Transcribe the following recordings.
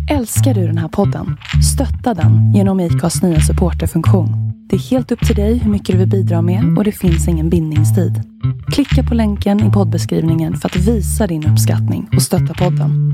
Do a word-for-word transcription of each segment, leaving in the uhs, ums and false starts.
Älskar du den här podden? Stötta den genom I C A:s nya supporterfunktion. Det är helt upp till dig hur mycket du vill bidra med och det finns ingen bindningstid. Klicka på länken i poddbeskrivningen för att visa din uppskattning och stötta podden.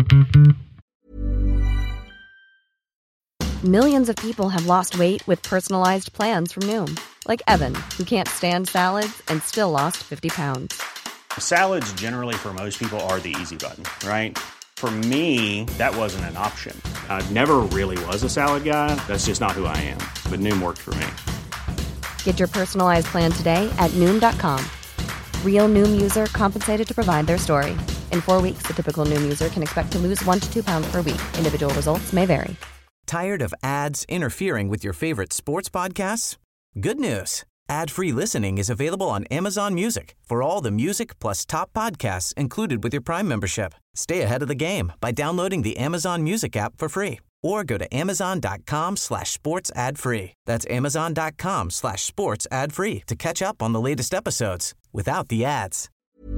Millions of people have lost weight with personalized plans from Noom. Like Evan, who can't stand salads and still lost fifty pounds. Salads generally for most people are the easy button, right? For me, that wasn't an option. I never really was a salad guy. That's just not who I am. But Noom worked for me. Get your personalized plan today at Noom dot com. Real Noom user compensated to provide their story. In four weeks, the typical Noom user can expect to lose one to two pounds per week. Individual results may vary. Tired of ads interfering with your favorite sports podcasts? Good news. Ad-free listening is available on Amazon Music for all the music plus top podcasts included with your Prime membership. Stay ahead of the game by downloading the Amazon Music app for free or go to amazon.com slash sports ad free. That's amazon.com slash sports ad free to catch up on the latest episodes without the ads.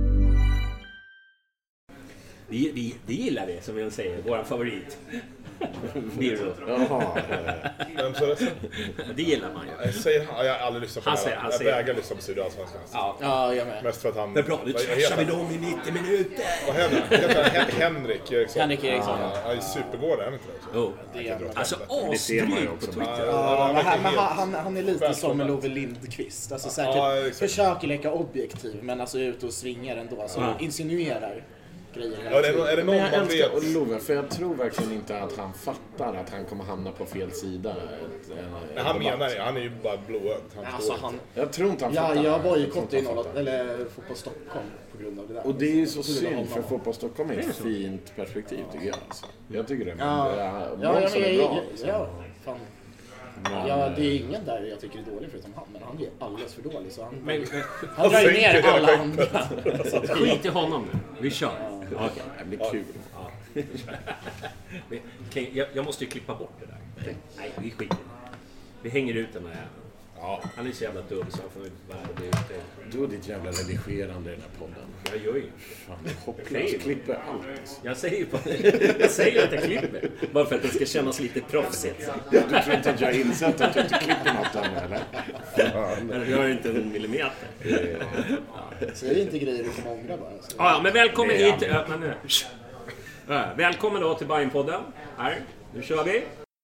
Vi, vi, vi gillar det, som jag säger, vår favorit. Birro. Jaha. Vem sa det? Det gillar man ju. Jag säger han, jag har aldrig lyssnat på han det. säger, han jag säger. vägrar lyssna på Sydallsvenskan. Ja, ja, jag med. Mest för att han... Men bra, nu trashar vi dem i nittio minuter. Vad händer? Hen- Henrik Eriksson. Henrik Eriksson. Ja, i Supergården, är det inte det? Oh. Det är alltså, asdryg på Twitter. Ja, men han, men han, han är lite som Love Lindqvist. Alltså, så här, ja, typ, försöker leka objektiv, men alltså ut och svingar ändå. Alltså, ja. Insinuerar grejer. Ja, är, det, är det någon men jag man älskar vet? Love, för jag tror verkligen inte att han fattar att han kommer hamna på fel sida. Men han menar det, han är ju bara blåögd. Alltså, han... Jag tror inte han ja, fattar. jag bojkottade ju noll, eller Fotboll Stockholm på grund av det där. Och det är ju så synd, för Fotboll Stockholm är ett fint perspektiv, tycker jag. Alltså. Jag tycker det. Men ja, det är, ja, ja, ja, jag, är bra. Ja, ja, fan. Men, ja, det är ingen där jag tycker är dålig förutom han, men han är alldeles för dålig så han, Men, han drar ju ner alla andra. Skit i honom nu, vi kör. Ja, okay. Det blir kul. Ja. Okay, jag, jag måste ju klippa bort det där. Okay. Nej, vi skiter. Vi hänger ut den här. Ja. Han är så jävla dum så han får inte värda det ute. Du och ditt jävla redigerande i den här podden. Jag gör ju fan, hopplöst. Jag klipper allt. Jag säger ju på jag säger att jag klipper. Bara för att det ska kännas lite proffsigt. Du tror inte att jag har insett att du inte klipper något än, eller? Men jag har inte en millimeter. Ja. Säg inte grejer du kan ångra bara. Så. Ja, men välkommen hit. Ja, men, ja, välkommen då till Bajenpodden. Här, nu kör vi.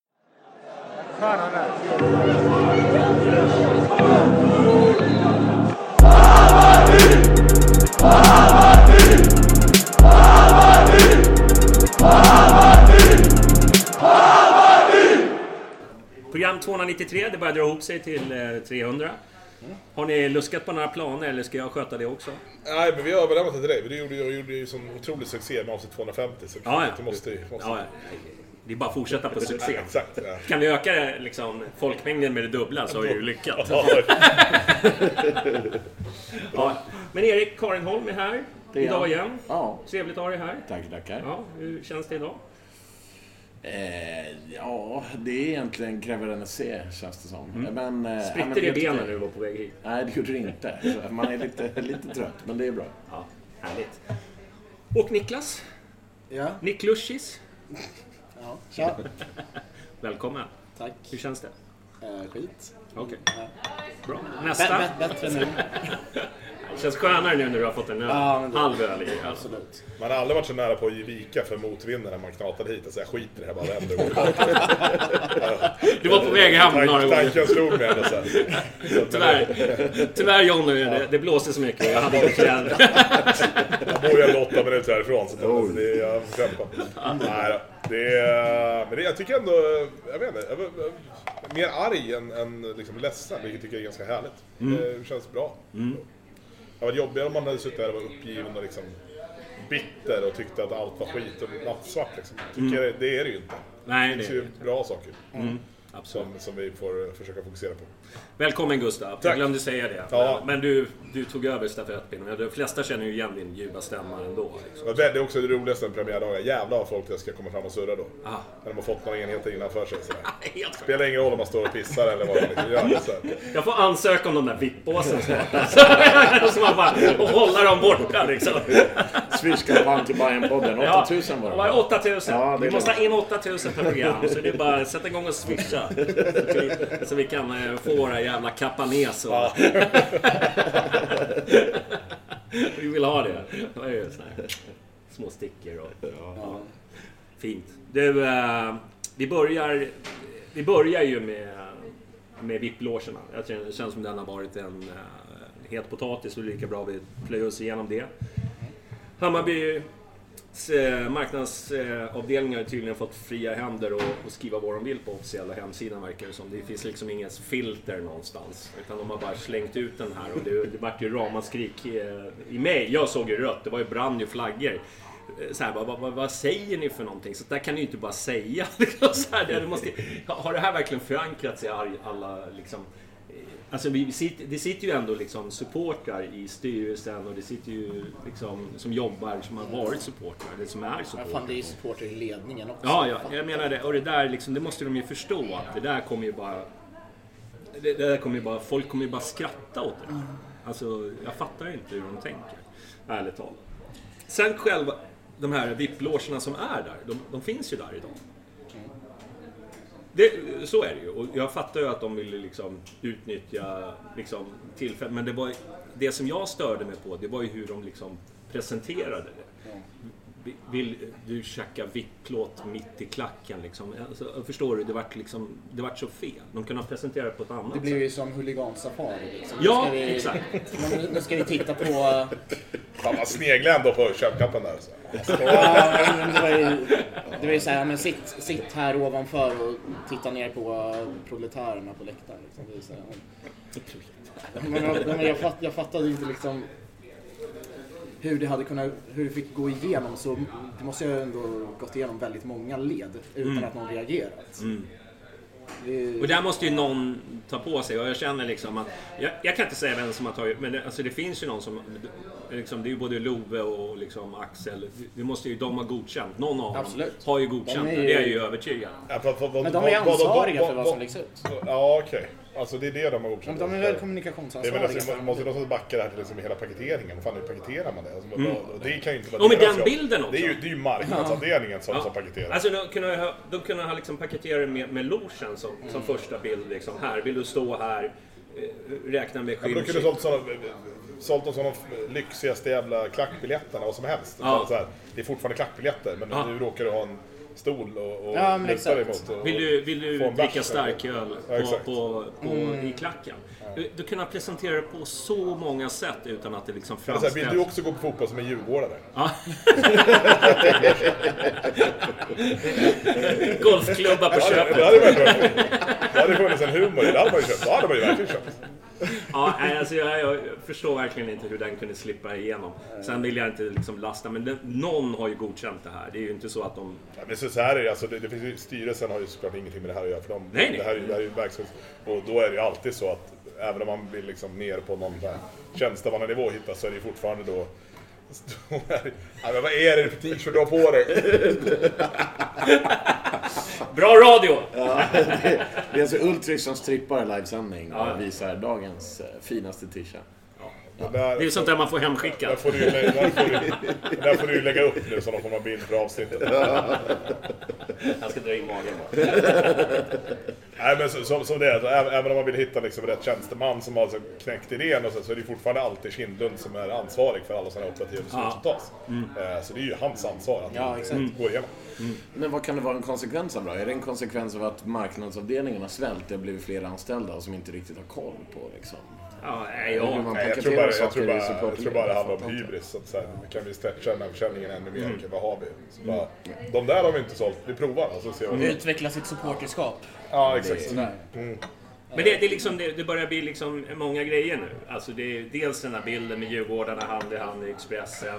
Program tvåhundranittiotre, det börjar dra ihop sig till trehundra. Har ni luskat på några planer eller ska jag sköta det också? Nej, men vi har överlämnat det till dig. Vi gjorde, gjorde ju sån otrolig succé med avsnitt tvåhundrafemtio. Så ja, ja. Du måste, måste... Ja, det är bara att fortsätta på succé. Exakt, ja. Kan vi öka liksom, folkmängden med det dubbla så är det ju lyckat. Ja. Men Erik Karinholm är här idag igen. Ja. Trevligt att ha dig här. Tack, tackar. Ja, hur känns det idag? Eh, ja, det är egentligen kräver en se, känns det som. Mm. Men, eh, spritter ja, det i benen när du var på väg hit? Nej, det gjorde det inte. Så man är lite, lite trött, men det är bra. Ja, härligt. Och Niklas? Ja. Niklushis? Ja, tja. Välkommen. Tack. Hur känns det? Eh, skit. Okej. Okay. Ja. Bra. Nästa. B- b- bättre nu. Det känns skönare nu när du har fått en öl. Ja, det... halv öl i. Absolut. Man har aldrig varit så nära på att ge vika för motvinden när man knatade hit och säga skit i det här, bara vänder. Du var på väg hem några gånger. Tanken slog mig ändå så här. Tyvärr, tyvärr John, det, det blåste så mycket. Jag hade inte kläder. Jag bor ju åtta minuter härifrån så oh. det är jag kämpar. Nej då. Det är, men det, jag tycker ändå, jag vet inte, jag är mer arg än, än liksom ledsen, vilket jag tycker är ganska härligt. Mm. Det känns bra. Mm. Det var jobbigare om man hade suttit där och var uppgiven och liksom bitter och tyckte att allt var skit och nattsvart liksom. Tycker mm. det är det ju inte. Nej, det är ju bra saker. Mm. Som, som vi får försöka fokusera på. Välkommen Gustav, Tack. jag glömde säga det. Ja. Men du, du tog över stafettpinnen. De flesta känner ju igen din ljuva stämma ändå. Liksom. Det är också det roligaste med premiärdagar. Jävlar vad folk ska komma fram och surra då. Ah. När de har fått några enheter innanför sig. Det spelar ingen roll om man står och pissar eller vad man liksom gör. Så. Jag får ansöka om de där vippbåsen snart. Så man bara och hålla dem borta liksom. Swish-kampanj till Bayern-podden. åtta tusen var det. Ja, åtta tusen. Ja, vi måste ha in åtta tusen per program. Så det är bara att sätta igång och swisha. Så vi, så vi kan eh, få våra jävla kapanes. Och... Ja. Vi vill ha det. Det är ju såna här små stickor och... Ja. Fint. Du, eh, vi börjar... Vi börjar ju med... Med vipplogerna. Jag känner, det känns som den har varit en uh, het potatis och lika bra vi plöjer oss igenom det. Hammarbys uh, marknadsavdelningar uh, har tydligen fått fria händer och, och skriva vad de vill på officiella hemsidan verkar det som. Det finns liksom inget filter någonstans. Utan de har bara slängt ut den här och det, det vart ju ramaskrik uh, i mig. Jag såg ju rött, det var ju brand ju flaggor. Så här, vad, vad, vad säger ni för någonting? Så där kan ni ju inte bara säga. Så här, det måste, har det här verkligen förankrats i alla liksom, alltså vi sitter, det sitter ju ändå liksom supportrar i styrelsen och det sitter ju liksom som jobbar som har varit supportrar eller som är supportrar. Ja, fan, det är ju supportrar i ledningen också. Ja, ja, jag menar det. Och det där liksom, det måste de ju förstå att det där kommer ju bara det, det där kommer ju bara, folk kommer ju bara skratta åt det. Alltså, jag fattar inte hur de tänker. Ärligt talat. Sen själva de här vipplogerna som är där, de, de finns ju där idag. Det, så är det ju. Och jag fattar ju att de ville liksom utnyttja liksom tillfället. Men det, var, det som jag störde mig på, det var ju hur de liksom presenterade det. Vill du käka vippplåt mitt i klacken liksom? Alltså, förstår du, det vart liksom, det vart så fel. De kunde ha presenterat det på ett annat sätt. Det blir ju som huligansafari liksom. Ja, vi, exakt. Nu, nu ska vi titta på... Fan, man sneglar ändå på köpkappen där. Så. Ja, men det var ju, det var ju så här, men sitt, sitt här ovanför och titta ner på proletärerna på läktaren. Liksom. Det är så här, men, men jag, fatt, jag fattade inte liksom hur det hade kunnat, hur det fick gå igenom, så det måste ju ändå gått igenom väldigt många led utan mm. att någon reagerat. Mm. Det... Och där måste ju någon ta på sig, och jag känner liksom att jag, jag kan inte säga vem som har tagit, men det, alltså det finns ju någon som liksom, det är ju både Love och liksom Axel, det måste ju de ha godkänt, någon av Absolut. dem har ju godkänt, de är... det är ju övertygad. Ja, för, för, för, men de är ansvariga för vad som läggs ut. Ja, okej. Okay. Alltså det är det de har godkänt. Men de är väl kommunikationsansvariga. Det är väl alltså, man måste ju någonstans backa det här till liksom hela paketeringen. Fan, hur paketerar man det? Alltså, mm. och det kan ju inte vara och med den jobb. bilden också. Det är ju, det är ju marknadsavdelningen som, ja. som paketerar. Alltså de kunde ha, de kunde ha liksom paketerat med, med logen som, mm. som första bild. Liksom. Här, vill du stå här, räkna med skyltning. Ja, de kunde ha sålt, sålt oss sådana lyxigaste jävla klackbiljetterna och som helst. Ja. Så här, det är fortfarande klackbiljetter, men ja. nu råkar du ha en stol och, och ja, luta dig emot. Och, vill du, vill du dricka starköl på, ja, på, på, mm. i klacken? Du, du kan presentera det på så många sätt utan att det liksom framställs. Vill du också gå på fotboll som en djurgårdare? Ja. Golfklubba på köpet. Ja, det hade varit bra. Det hade funnits en humor. Det hade man ju köpt. Ja, det hade man ju verkligen köpt. Ja, alltså jag, jag förstår verkligen inte hur den kunde slippa igenom. Sen vill jag inte liksom lasta, men den, någon har ju godkänt det här. Det är ju inte så att de... Ja, men så, så här är det, alltså, det, det finns ju, styrelsen har ju såklart ingenting med det här att göra. För de, nej, nej. Det, här, det här är ju verksamhet. Och då är det ju alltid så att även om man vill liksom ner på någon tjänstemannanivå hitta, så är det ju fortfarande då... Ja, men vad är det för t-shirt du har på dig? Bra radio! Ja, det, det är alltså Ultrich som strippar livesändning och ja. visar dagens uh, finaste t-shirt. Ja. Det är sånt där man får hemskicka. Där får du, där får du, där får du lägga upp nu så de får man bild för avsnittet. Jag ska dra in magen bara. Nej, men så, som, som det är, så, även, även om man vill hitta liksom rätt tjänsteman som har alltså knäckt idén och så, så är det fortfarande alltid Kindlund som är ansvarig för alla sådana operativa beslut som tas. Mm. Eh, så det är ju hans ansvar att ja, det mm. går igenom. Mm. Men vad kan det vara en konsekvens av då? Är det en konsekvens av att marknadsavdelningen har svällt? Det har blivit fler anställda som inte riktigt har koll på liksom? Ja, nej, ja. Nej, jag, tror bara, jag, tror bara, jag tror bara det handlar om hybris. Så att så här, kan vi stretcha den här försäljningen ännu mer? Mm. Vad har vi? Så bara, de där har vi inte sålt. Vi provar. Alltså, se vad mm. Utveckla sitt supporterskap. Ja, exakt. Mm. Mm. Men det, det, är liksom, det, det börjar bli liksom många grejer nu. Alltså det är dels den här bilden med Djurgårdarna hand i hand i Expressen.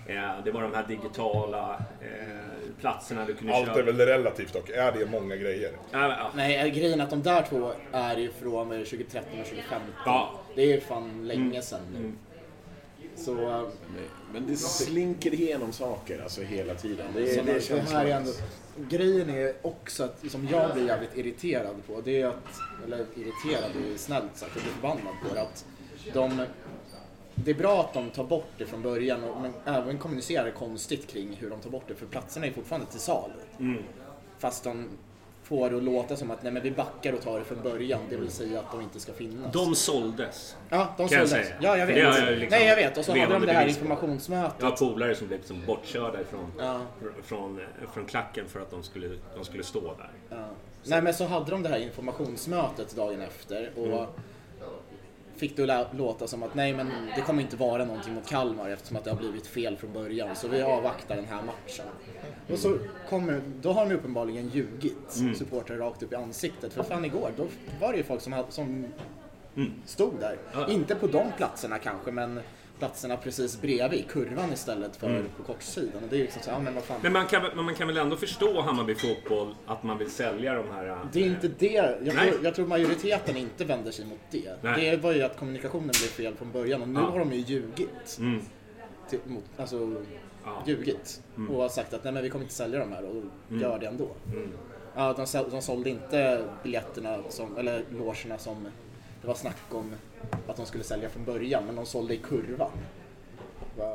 Det var de här digitala eh, platserna du kunde Allt köra. är väl relativt dock. Är det många grejer? Ja, ja. Nej, grejen är att de där två är ju från tjugo tretton och tjugo femton. Ja. Det är fan länge sedan nu. Mm. Så, Men det slinker igenom saker alltså hela tiden. Det, så det, det, känns det här är som- ändå, grejen är också att som jag blir jävligt irriterad på, det är att, eller irriterad är snällt sagt, jag blir förbannad på det, att de, det är bra att de tar bort det från början, och, men även kommunicerar konstigt kring hur de tar bort det, för platserna är fortfarande till salu. Mm. Fast de får det att låta som att nej, men vi backar och tar det från början, det vill säga att de inte ska finnas. De såldes. Ja, de Kan jag såldes. säga. Ja, jag För vet. det har jag liksom Nej, jag vet. Och så hade de levande det här bevis på. informationsmötet. Jag har polare som blev liksom bortkörda ifrån, Ja. från, från klacken för att de skulle, de skulle stå där. Ja. Nej, men så hade de det här informationsmötet dagen efter och Mm. fick det att låta som att nej, men det kommer inte vara någonting mot Kalmar eftersom att det har blivit fel från början, så vi avvaktar den här matchen. Och så kommer, då har de uppenbarligen ljugit Mm. supportrar rakt upp i ansiktet, för fan igår, då var det ju folk som, hade, som Mm. stod där. Ja. Inte på de platserna kanske, men platserna precis bredvid, kurvan istället för Mm. på kortsidan. Och det är liksom så, ja men vad fan. Men man kan, men man kan väl ändå förstå Hammarby fotboll att man vill sälja de här... Det är inte det. Jag Nej. tror, jag tror majoriteten inte vänder sig mot det. Nej. Det var ju att kommunikationen blev fel från början, och nu Ja. har de ju ljugit. Mm. Till, mot, alltså, Ja. ljugit. Mm. Och har sagt att nej, men vi kommer inte sälja de här, och Mm. gör det ändå. Mm. Ja, de, sål- de sålde inte biljetterna, som, eller logerna som det var snack om att de skulle sälja från början, men de sålde i kurvan. Va-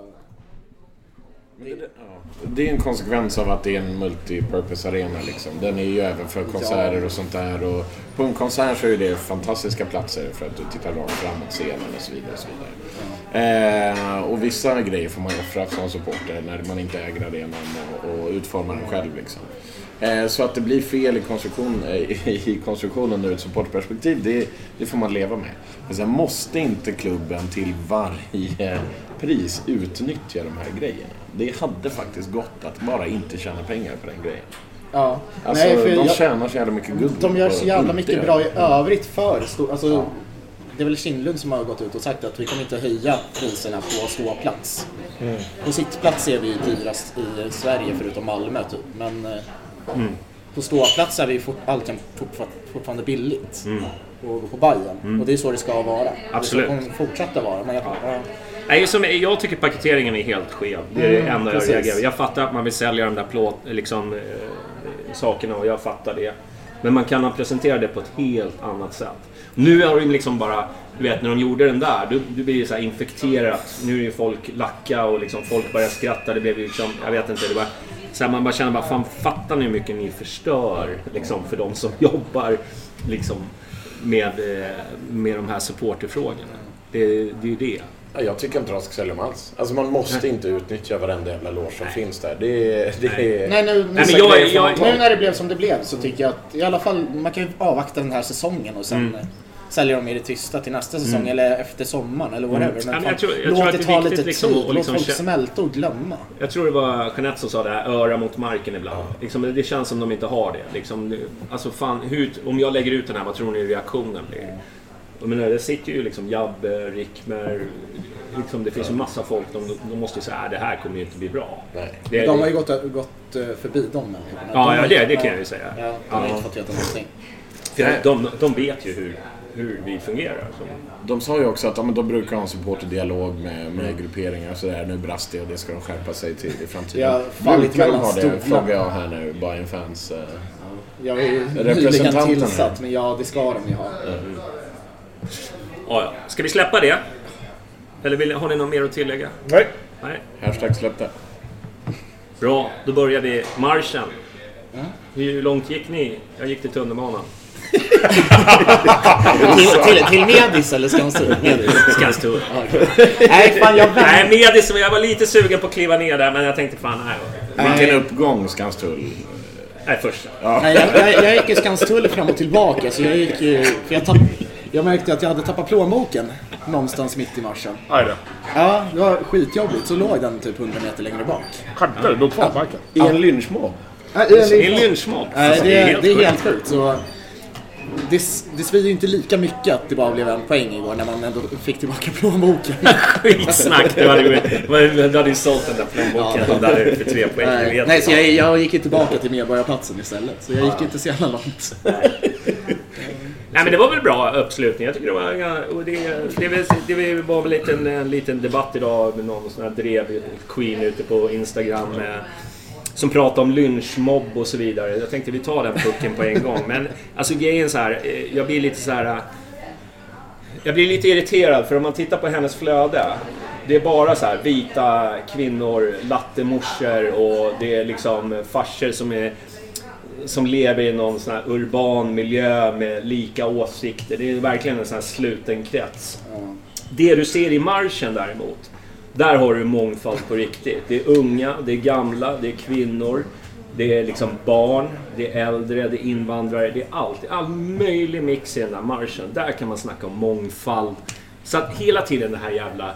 Men det, ja. det är en konsekvens av att det är en multipurpose arena liksom. Den är ju även för konserter och sånt där, och på en konsert så är det fantastiska platser för att du tittar rakt framåt scenen och så vidare och så vidare. Eh, och vissa grejer får man offra som supporter när man inte äger arenan och, och utformar den själv liksom. Eh, så att det blir fel i, konstruktion, eh, i konstruktionen ur ett supportperspektiv, det, det får man leva med. Men sen måste inte klubben till varje pris utnyttja de här grejerna. Det hade faktiskt gått att bara inte tjäna pengar på den grejen. Ja. Alltså, Nej, för de jag- tjänar så jävla mycket guld. De gör så på jävla att mycket inte bra i göra det. övrigt för stor, alltså, Ja. det är väl Kindlund som har gått ut och sagt att vi kommer inte höja priserna på ståplats. Mm. På sittplats är vi ju dyrast i Sverige förutom Malmö typ, men eh, Mm. på ståplats är vi fort, alltid fortfar- fortfarande billigt. Mm. Och på Bajen. Mm. Och det är så det ska vara. Absolut. Det ska kommer fortsätta vara. Men jag, Ja. ja. Nej, som, jag tycker paketeringen är helt skev. Det är det Mm, enda precis. jag reagerar. Jag fattar att man vill sälja de där plåt, liksom, eh, sakerna, och jag fattar det. Men man kan ha presenterat det på ett helt annat sätt. Nu har de liksom bara, du vet, när de gjorde den där, då, då blir det så här infekterat. Nu är ju folk lacka och liksom folk börjar skratta. Det blev ju liksom, jag vet inte, det var så här, man bara känner bara, fan, fattar ni hur mycket ni förstör liksom, för de som jobbar liksom, med, eh, med de här supporterfrågorna. Det, det är ju det. Ja, jag tycker inte de ska sälja dem alls. Alltså man måste inte utnyttja varenda jävla loge som finns där. Det, är- det är... Nej, nu, nu, Nej, men jag- jag- nu när det blev som det blev så tycker jag att i alla fall man kan ju avvakta den här säsongen och sen Mm. eh, sälja dem i det tysta till nästa säsong Mm. eller efter sommaren eller whatever. Mm. Men Ja, men fan, jag tror- jag låt tror att det det är ta viktigt lite liksom tid, att- att låt liksom folk kä- smälta och glömma. Jag tror det var Jeanette som sa det här, öra mot marken ibland. Liksom, det känns som de inte har det. Liksom, alltså fan, hur, om jag lägger ut den här, vad tror ni reaktionen blir? Jag menar, det sitter ju liksom Jabbe, Rickmer, liksom, det finns ju massa folk, de, de måste ju säga att det här kommer ju inte bli bra. Nej. Det, De har ju gått, gått eh, förbi de människorna. Ja, De ja, har det- ju- det kan jag ju säga. Ja, de har Ja. inte fått veta någonting. för de, de vet ju hur, hur vi fungerar. Så. De sa ju också att ja, men de brukar ha en supporterdialog med, med grupperingar och sådär. Nu brast det och det ska de skärpa sig till i framtiden. Ja, fallit Brukar de mellan ha det? stolarna. Frågar jag här nu, Bayern-fans. Eh, Jag är ju nyligen Representanterna. tillsatt, men ja, det ska de ju ha. Ja, ja. Ska vi släppa det? Eller vill, har ni något mer att tillägga? Nej. Nej. hashtag släppte. Bra, då börjar vi marschen. Hur långt gick ni? Jag gick till tunnelbanan. till, till, till Medis eller Skanstull? Medis. Skanstull. Nej, fan jag Nej, Medis, jag var lite sugen på att kliva ner där, men jag tänkte fan, nej. Vilken uppgång Skanstull. Nej, första. Nej, jag, jag, jag gick i Skanstull fram och tillbaka, så jag gick ju... För jag, tapp, jag märkte att jag hade tappat plånboken någonstans mitt i marschen. Aj då. Ja, det var skitjobbigt. Så låg den typ hundra meter längre bak. Skämtar du? Låg kvar på marken? I en lynchmobb. Nej, det Det är en lynchmobb. Nej, Alltså, det, är, det är sjukt. helt sjukt. Så det, det svider ju inte lika mycket att det bara blev en poäng igår när man ändå fick tillbaka plånboken. Skitsnack, du hade, du hade ju sålt den där plånboken ja. Där för tre poäng. Nej, nej så jag, jag gick ju tillbaka till Medborgarplatsen istället, så jag gick inte så jävla långt. Nej, men det var väl bra uppslutning. Jag tycker det var, och det, det, det var väl lite en, en liten debatt idag med någon sån här drev queen ute på Instagram med, som pratar om lynchmobb och så vidare. Jag tänkte vi tar den pucken på en gång. Men alltså grejen så här, jag blir lite så här, jag blir lite irriterad för om man tittar på hennes flöde, det är bara så här vita kvinnor, lattemorsor och det är liksom farser som är som lever i någon sån här urban miljö med lika åsikter. Det är verkligen en sån här sluten krets. Mm. Det du ser i marschen däremot, där har du mångfald på riktigt. Det är unga, det är gamla, det är kvinnor, det är liksom barn, det är äldre, det är invandrare, det är allt. Det är all möjlig mix i den där marschen. Där kan man snacka om mångfald. Så att hela tiden det här jävla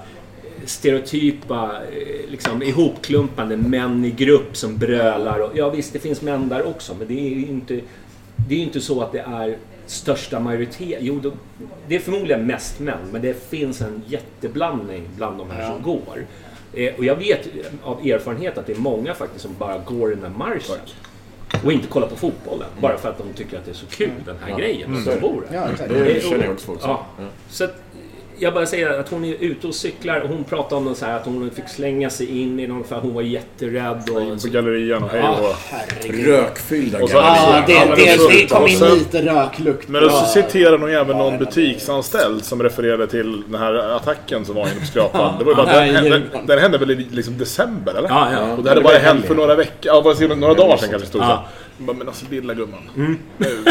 stereotypa, liksom ihopklumpande män i grupp som brölar. Och, ja visst, det finns män där också, men det är ju inte, det är inte så att det är största majoritet. Jo, då, det är förmodligen mest män, men det finns en jätteblandning bland de här ja. som går. Eh, och jag vet av erfarenhet att det är många faktiskt som bara går den här marschen. Tack. Och inte kollar på fotbollen, mm. bara för att de tycker att det är så kul, den här mm. grejen. Mm. Som bor ja, det känner jag också folk som. Ja. Ja. Så att, jag bara säger att hon är ute och cyklar och hon pratar om någon så här att hon fick slänga sig in i någon för att hon var jätterädd och in på gallerian och hej och rökfyllda och så, ja, det, det, det, det kom in lite röklukt. Men så citerar hon även någon butiksanställd som refererade till den här attacken som var inne på Skrapan. Det var ju bara den, den, den hände väl i liksom december eller? Ja, ja. Och det hade bara hänt för några veckor, ja, var några dagar sedan kanske stod så. Men alltså lilla gumman. Mm.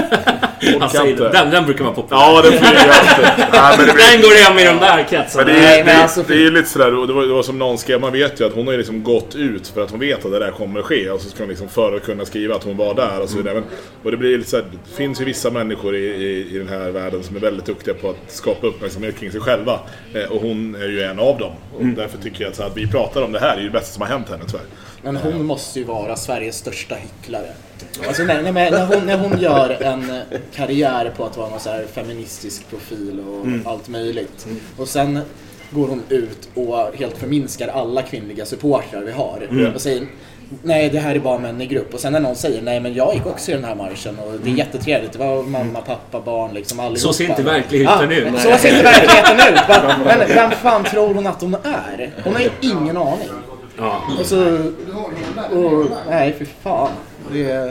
Alltså, den, den brukar man populär. Ja, den flyger alltid. Ja, men det blir... Den går hem i de där kretsarna. Men det är, det, alltså, det är ju lite sådär, och det var, det var som någon skrev, man vet ju att hon har ju liksom gått ut för att hon vet att det där kommer att ske. Och så ska hon liksom för att kunna skriva att hon var där och så vidare. Mm. Och det blir lite såhär, det finns ju vissa människor i, i, i den här världen som är väldigt duktiga på att skapa uppmärksamhet kring sig själva. Eh, och hon är ju en av dem. Och mm. därför tycker jag att, så att vi pratar om det här är ju det bästa som har hänt henne tyvärr. Men hon måste ju vara Sveriges största hycklare. Alltså när, när, när, hon, när hon gör en karriär på att vara någon så här feministisk profil och mm. allt möjligt. Mm. Och sen går hon ut och helt förminskar alla kvinnliga supportrar vi har. Mm. Och säger, nej det här är bara män i grupp. Och sen när någon säger, nej men jag gick också i den här marschen och det är jättetrevligt. Det var mamma, pappa, barn liksom allihopa. Så ser inte verkligheten ja, ut. Så ser inte verkligheten ut. Men vem fan tror hon att hon är? Hon har ju ingen aning. Ja. Och så, och, nej för fan. Det är,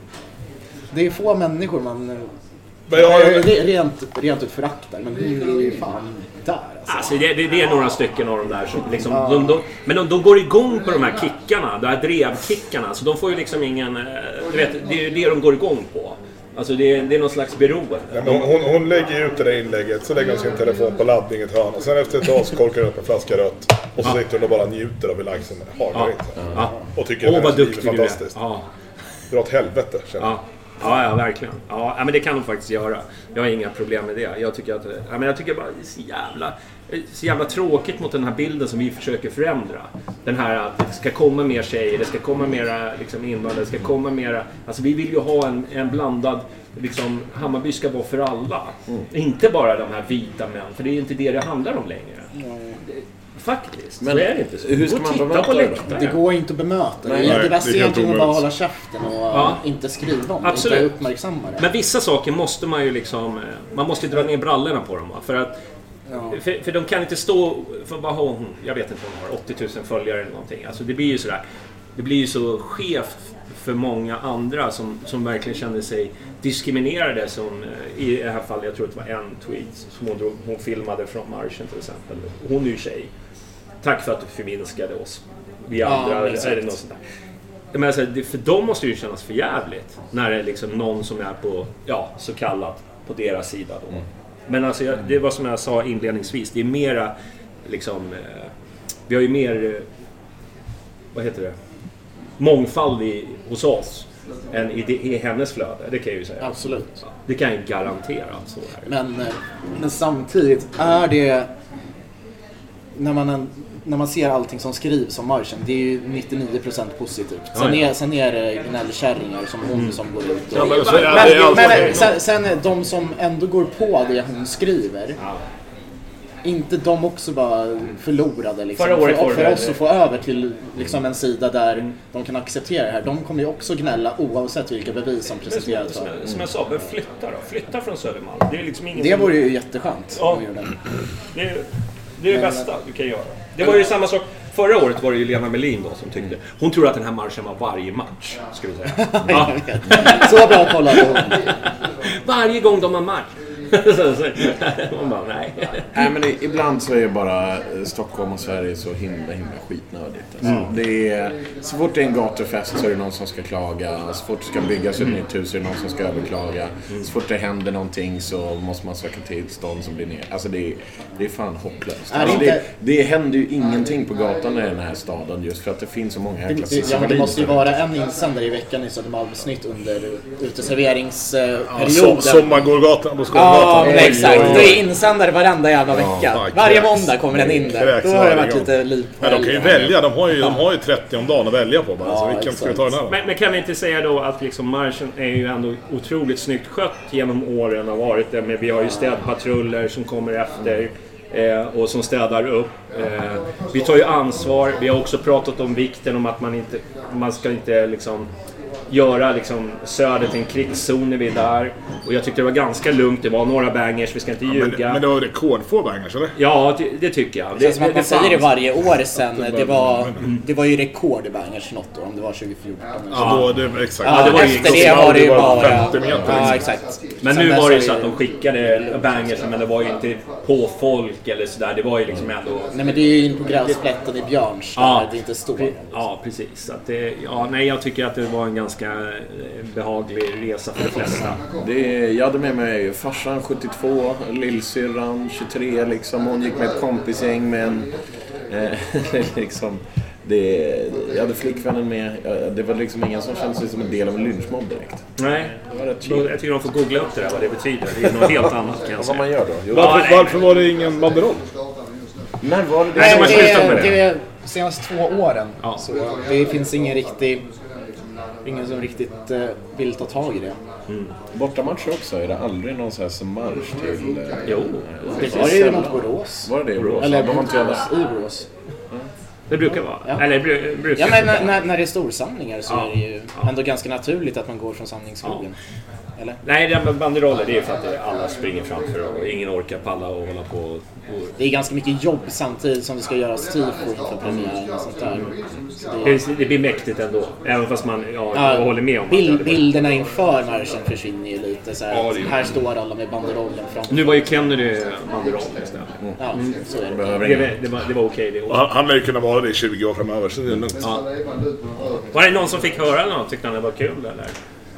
det är få människor man men jag har... rent, rent ut föraktar. Men hon är ju fan där alltså. Alltså det, det, det är några stycken av de där som liksom, ja. de, de, men de, de går igång på de här kickarna, de här drevkickarna. Så de får ju liksom ingen, du vet, det är ju det de går igång på. Alltså det är, det är någon slags beroende. Ja, hon, hon, hon lägger ut det där inlägget, så lägger hon sin telefon på laddning i ett hörn. Och sen efter ett tag så korkar hon upp en flaska rött. Och så ja. sitter hon och bara njuter av relaxen. Har ja. inte. Ja. Och tycker Åh, att vad duktig är fantastiskt. Ja. Dra åt helvete, känner ja. Ja, ja, verkligen. Ja, men det kan hon faktiskt göra. Jag har inga problem med det. Jag tycker att ja, men jag tycker bara det är så jävla, så jävla tråkigt mot den här bilden som vi försöker förändra. Den här att det ska komma mer tjejer, det ska komma mera liksom invandrare, det ska komma mera. Alltså vi vill ju ha en, en blandad liksom, Hammarby ska vara för alla. Mm. Inte bara de här vita män, för det är inte det det handlar om längre. Mm. Faktiskt, men så är det inte så. Hur ska man bemöta det då? Det går inte att bemöta. Nej, det är bäst egentligen att bara hålla käften och ja. inte skriva om det. Absolut. Inte uppmärksamma det. Men vissa saker måste man ju liksom, man måste dra ner brallorna på dem. För att ja. för, för de kan inte stå, för bara hon, jag vet inte om hon har åttio tusen följare eller någonting. Alltså det blir ju sådär, det blir ju så skevt för många andra som, som verkligen känner sig diskriminerade, som i det här fallet, jag tror att det var en tweet som hon, drog, hon filmade från marschen till exempel. Hon är ju tjej. Tack för att du förminskade oss. Vi andra, ja, eller är det något sånt där. Men alltså, för dem måste det ju kännas för jävligt när det är liksom någon som är på, ja, så kallat på deras sida då. Mm. Men alltså, jag, det var som jag sa inledningsvis, det är mera liksom, eh, vi har ju mer, eh, vad heter det, mångfald i, hos oss än i, i hennes flöde, det kan jag ju säga. Absolut. Det kan jag garantera. Så här. Men, men samtidigt är det, när man när man ser allting som skrivs om marschen, det är ju nittionio procent positivt. Sen är, sen är det gnällkärringar som hon mm. som går ut och... Ja, men så är det, men, det men sen, sen de som ändå går på det hon skriver, ja. inte de också bara förlorade liksom, för, för, för oss att få över till liksom, en sida där mm. de kan acceptera det här. De kommer ju också gnälla oavsett vilka bevis som presenteras. Som, som, som jag sa, men flytta då. Flytta från Södermalm. Det är liksom ingen det som... vore ju jätteskönt. Ja. Det är det, är det bästa du kan göra. Det var ju samma sak. Förra året var det ju Lena Melin då som tyckte. Hon tror att den här marschen var varje match, ska vi säga. Ja. Så bra kollat på. Varje gång de har match. Hon bara, nej. Nej, men det, ibland så är bara Stockholm och Sverige så himla himla skitnödigt. Alltså. Mm. Det är, så fort det är en gatufest så är det någon som ska klaga. Så fort det ska byggas ett nytt hus så är det någon som ska överklaga. Mm. Så fort det händer någonting så måste man söka tillstånd som blir ner. Alltså det är, det är fan hopplöst. Är alltså det, det, det händer ju ingenting på gatan i den här staden just för att det finns så många här klassiska. Ja, men det måste ju vara en insändare i veckan i Södermalmsnytt under uteserveringsperioden. Ja, Sommargårgatan på Skåne. Ja, men exakt. Det är insändare varenda jävla vecka. Ja, varje måndag kommer den in där. Då har det varit lite liv på. Men de kan ju välja. De har ju, de har ju trettio om dagen att välja på. Bara. Ja, så vilken ska vi ta den här? Men, men kan vi inte säga då att liksom marschen är ju ändå otroligt snyggt skött genom åren har varit det. Men vi har ju städpatruller som kommer efter eh, och som städar upp. Eh, vi tar ju ansvar. Vi har också pratat om vikten om att man inte man ska inte liksom göra liksom söder till en krigszon när vi är där. Och jag tyckte det var ganska lugnt. Det var några bangers, vi ska inte ljuga. Ja, men, men det var rekordfå bangers, eller? Ja, det, det tycker jag. Det känns som att man det säger det varje år sen. Det var, det var ju rekord i bangers något år, om det var tjugo fjorton. Ja, då, det, exakt. Ja, det var efter det var det ju bara... femtio meter, ja, exakt. Men nu var det ju så att de skickade bangers, men det var ju inte på folk eller sådär. Det var ju liksom ändå... Nej, men det är ju in på gräsplätten i Björns, ja, där det inte står. Ja, precis. Så att det, ja, nej, jag tycker att det var en ganska behaglig resa för de flesta. Det, jag hade med mig farsan sjuttiotvå, lillsyrran tjugotre liksom. Hon gick med ett kompisgäng med en eh, liksom, det, jag hade flickvännen med. Det var liksom ingen som kände sig som en del av en lynchmobb direkt. Nej, det var rätt då, jag tycker de får googla upp det där vad det betyder. Det är något helt annat kan jag säga. Vad man gör då? Jo, varför, varför var det ingen banderoll? När var det? Nej, det, det, det är senaste två åren. Ja. Så det finns ingen riktig ingen som riktigt eh, vill ta tag i det. Mm. Bortamatcher också, är det aldrig någon sån här som marsch till... Eh, jo, det var ju mot Borås. Var det det? Borås? Eller ja, de inte i Borås. Mm. Det brukar vara. Ja. Eller bru- brukar ja, men när, när, när det är storsamlingar så ja. är det ju ja. ändå ganska naturligt att man går från samlingsskogen. Ja. Eller? Nej, det med banderoller det är för att alla springer framför och ingen orkar palla och hålla på. Och... Det är ganska mycket jobb samtidigt som det ska göras tifo inför premiären och sånt där. Så det... det blir mäktigt ändå, även fast man ja, ja, håller med om bild, bilderna inför marschen försvinner ju lite. Så här, ja, här står alla med banderollen framför. Nu var ju Kennedy banderoll istället. Mm. Ja, mm. så är det. Det, det, var, det var okej. Det han, han lär ju kunna vara det i tjugo år framöver, så det är lugnt. Ja. Var det någon som fick höra något? Tyckte han det var kul eller?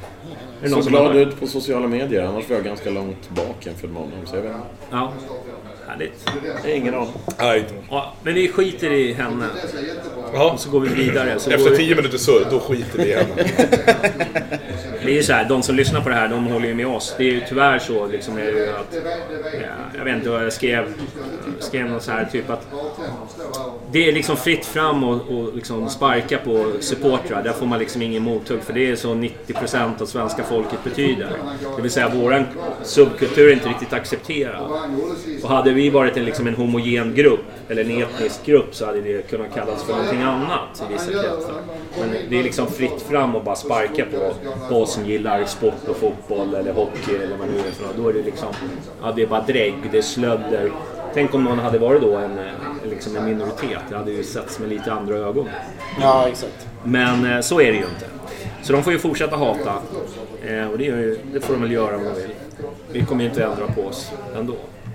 Är så glad ut på sociala medier, annars var jag ganska långt bak jämfört med honom, så jag vet inte. Ja, härligt. Det är ingen aning. Nej. Ja, men vi skiter i henne. Ja. Och så går vi vidare. Så efter vi... tio minuter så, då skiter vi i henne. Det är ju så här, de som lyssnar på det här, de håller ju med oss. Det är ju tyvärr så liksom är det ju att ja, jag vet inte vad jag skrev skrev något så här typ att det är liksom fritt fram och, och liksom sparka på supportrar. Där får man liksom ingen mothugg, för det är så nittio procent av svenska folket betyder. Det vill säga våran subkultur är inte riktigt accepterad. Och hade vi varit en, liksom en homogen grupp eller en etnisk grupp så hade det kunnat kallas för någonting annat i vissa kretsar. Men det är liksom fritt fram och bara sparka på vad som gillar sport och fotboll eller hockey eller vad nu är för något. Då är det liksom, ja, det är bara drägg, det är slödder. Tänk om någon hade varit då en, liksom en minoritet. Det hade ju setts med lite andra ögon. Ja, exakt. Men så är det ju inte. Så de får ju fortsätta hata. Och det, är ju, det får de väl göra om de vill. Vi kommer ju inte ändra på oss ändå.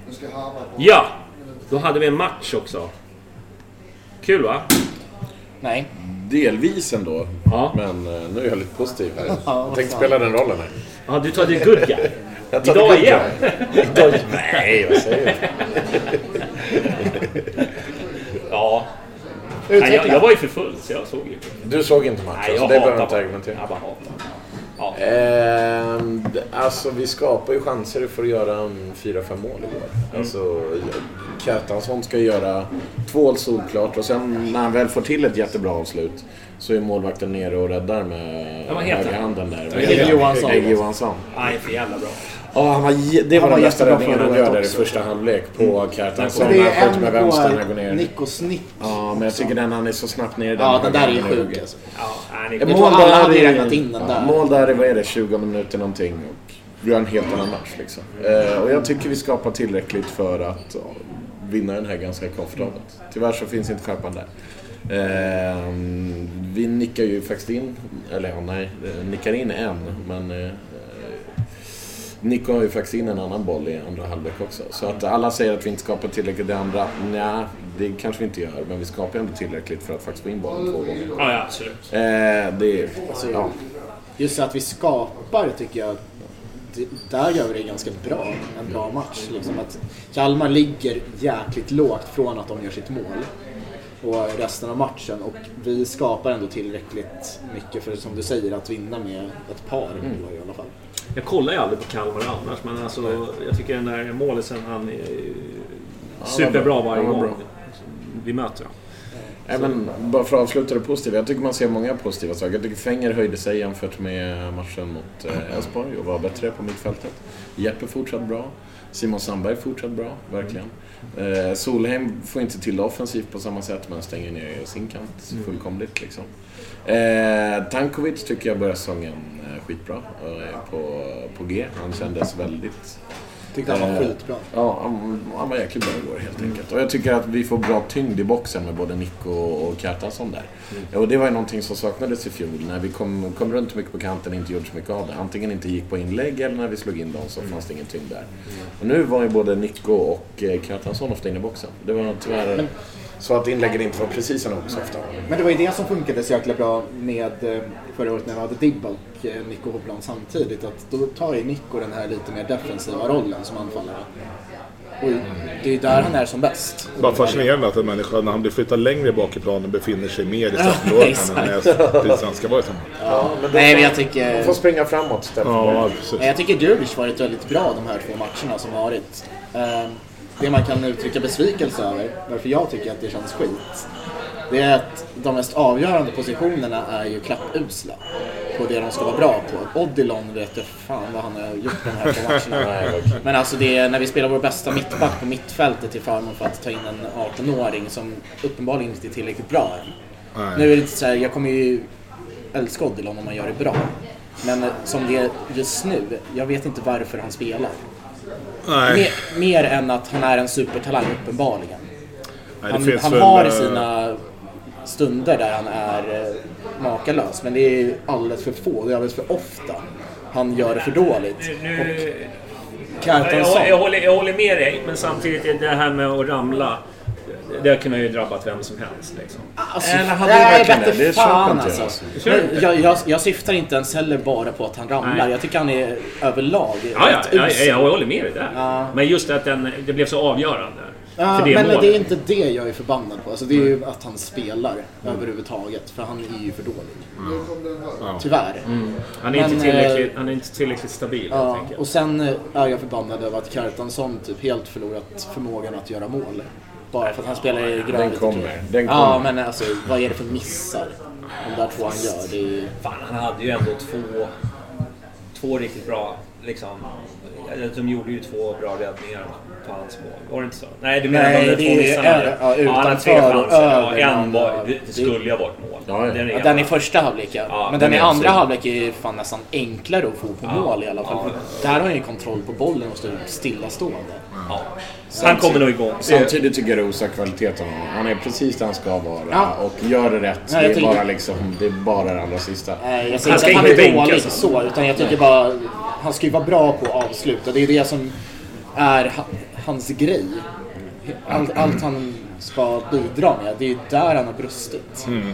Ja, då hade vi en match också. Kul va? Nej. Delvis ändå. Ja. Men nu är jag lite positiv här. Jag tänkte spela den rollen här. Ja, du tar det good guy. Jag tar Idag det igen. Idag, nej, vad säger du? Ja. Nej, jag, jag var ju för full så jag såg ju. Du såg inte matchen, nej, så det behöver inte argumentera. Jag bara hatar. Ja. Eh, alltså vi skapar ju chanser för att göra en fyra fem mål igår. Mm. Alltså Kjartansson ska göra två solklart och sen när han väl får till ett jättebra avslut så är målvakten nere och räddar med ja, högra handen där. Egge Johansson. Egge Johansson. Nej, för jävla bra. Ja, han var, det var, var den bästa räddningen han gör där i också. första halvlek på mm. Kjartansson. Det är en med vänstern, han går ner. Nico Snick. Ja, men jag tycker den han är så snabbt ner. Ja, den där är sjuk alltså. Ja, jag tror alla hade räknat in den där. Mål där är, vad är det, tjugo minuter någonting. Och vi har en helt annan match liksom. Eh, och jag tycker vi skapar tillräckligt för att ja, vinna den här ganska komfortabelt. Tyvärr så finns inte skärpan där. Eh, vi nickar ju faktiskt in, eller ja, nej, nickar in en, men eh, Nico har ju faktiskt in en annan boll i andra halvlek också. Så att alla säger att vi inte skapar tillräckligt det andra, nej, det kanske vi inte gör, men vi skapar ändå tillräckligt för att faktiskt få in bollen två gånger. Ja, ja, absolut. Eh, det är, alltså, ja. Just att vi skapar tycker jag, det, där gör vi det ganska bra, en bra match. Liksom att Kalmar ligger jäkligt lågt från att de gör sitt mål och resten av matchen, och vi skapar ändå tillräckligt mycket för, som du säger, att vinna med ett par mm. i alla fall. Jag kollar ju aldrig på Kalmar annars, men alltså, jag tycker den där målisen, han är ja, superbra varje gång vi möter honom. Även bara för att avsluta det positiva, jag tycker man ser många positiva saker. Jag tycker Fänger höjde sig jämfört med matchen mot Elfsborg och var bättre på mittfältet. Jeppe fortsatt bra. Simon Sandberg fortsatt bra, verkligen. Eh, Solheim får inte till offensivt på samma sätt, men stänger ner sin kant fullkomligt liksom. Eh, Tankovic tycker jag börjar säsongen eh, skitbra eh, på, på G. Han kändes väldigt... Tyckte han var skitbra. Ja, han, han var jäkligt bra igår helt enkelt. Och jag tycker att vi får bra tyngd i boxen med både Nico och Kjartansson där. Mm. Och det var ju någonting som saknades i fjol. När vi kom, kom runt mycket på kanten och inte gjorde så mycket av det. Antingen inte gick på inlägg eller när vi slog in dem så mm. fanns det ingen tyngd där. Mm. Och nu var ju både Nico och Kjartansson ofta inne i boxen. Det var tyvärr... Men... Så att inläggen inte var precis nog så ofta. Men det var ju det som funkade så jäkla bra med förra året när vi hade Dibba och Nico Hoppland samtidigt. Att då tar ju Nico den här lite mer defensiva rollen som anfallare. Och det är ju där han är som bäst. Bara fascinerande att en människa när han blir flyttad längre bak i planen befinner sig mer i straffområdet än när det svenska var. Ja, men Nej, men jag tycker... Man får springa framåt istället. Ja, jag tycker Djurdjic varit väldigt bra de här två matcherna som har varit. Det man kan uttrycka besvikelse över, varför jag tycker att det känns skit, det är att de mest avgörande positionerna är ju klappusla på det de ska vara bra på. Odilon vet jag fan vad han har gjort de här två matcherna. Men alltså det är när vi spelar vår bästa mittback på mittfältet till förmån för att ta in en arton-åring som uppenbarligen inte är tillräckligt bra än. Nu är det inte så här, jag kommer ju älska Odilon om man gör det bra. Men som det är just nu, jag vet inte varför han spelar. Mer, mer än att han är en supertalang uppenbarligen. Nej, han han väl, har sina stunder där han är eh, makalös, men det är alldeles för få, det är alldeles för ofta han gör det för dåligt. Nu, och jag, jag, håller, jag håller med dig, men samtidigt är det här med att ramla, det kan ju drabbat vem som helst liksom. Alltså, nej, bättre det fan alltså. Jag, jag, jag syftar inte ens heller bara på att han ramlar. Nej. Jag tycker han är överlag ja, ja, ja, ja, jag håller med dig där. Ja. Men just att den, det blev så avgörande. Ja, för det men målet. Det är inte det jag är förbannad på. Alltså, det är ju att han spelar mm. överhuvudtaget. För han är ju för dålig. Mm. Tyvärr. Mm. Han, är men, inte tillräckligt, han är inte tillräckligt stabil. Ja, och sen är jag förbannad över att Kjartansson typ helt förlorat förmågan att göra mål. Bara för att han spelar i grönt. Den kommer. Den kommer. Ja, men alltså, vad är det för missar? De där två han gör. Det är... Fan, han hade ju ändå två, två riktigt bra, liksom. De gjorde ju två bra räddningar på hans mål. Var det inte så? Nej, du menar Nej, de det två missarna. Är, ja, utanför ja, och över. En var, det skulle ha varit mål. Ja, ja. Den, är, ja, den i första halvlek, ja. ja. Men den, den i andra halvlek är fan nästan enklare att få på ja. mål i alla fall. Ja. Där har han ju kontroll på bollen och står stillastående. Ja. Han kommer nog igång. Samtidigt tycker jag Rosa kvaliteten. Han är precis där han ska vara ja. och gör det rätt. Ja, det, är bara liksom, det är bara det allra sista. Nej, jag säger inte att han är dålig så, utan jag tycker bara han ska ju vara bra på att avsluta. Det är det som är hans grej. Allt, allt han ska bidra med, det är ju där han har brustit. Mm.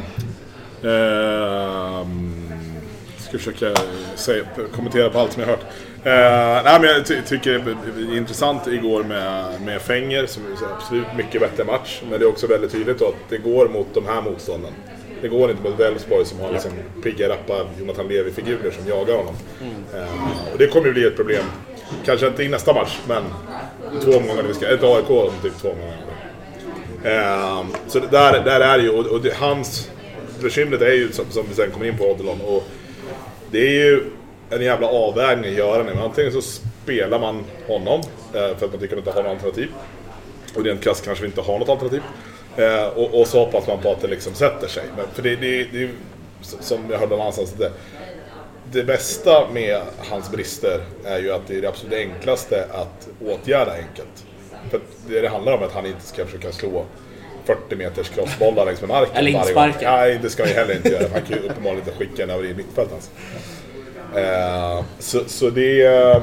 Uh, ska försöka säga, kommentera på allt som jag har hört. Uh, nej, men jag ty- tycker det är intressant igår med, med Fänger som är absolut mycket bättre match. Men det är också väldigt tydligt att det går mot de här motstånden. Det går inte mot Elfsborg som har liksom pigga, rappa Jonathan Levi-figurer som jagar honom. Mm. Uh, och det kommer ju bli ett problem. Kanske inte i nästa match, men två omgångar vi ska, ett A I K om typ två omgångar. Uh, så där, där är ju, och, och det, hans bekymret är ju som, som vi sen kommer in på Odilon, och det är ju en jävla avvägning att göra nu. Antingen så spelar man honom uh, för att man tycker att man inte har något alternativ, och rent krasst kanske vi inte har något alternativ, uh, och, och så hoppas man på att det liksom sätter sig. Men för det, det, det är som jag hörde någonstans, det Det bästa med hans brister är ju att det är det absolut enklaste att åtgärda enkelt. För det, det handlar om att han inte ska försöka slå fyrtio meters crossbollar längs med marken. Eller inte sparka. Nej, det ska jag heller inte göra. Han kan ju uppenbarligen inte skicka en över i mittfält. Alltså. Eh, så, så det...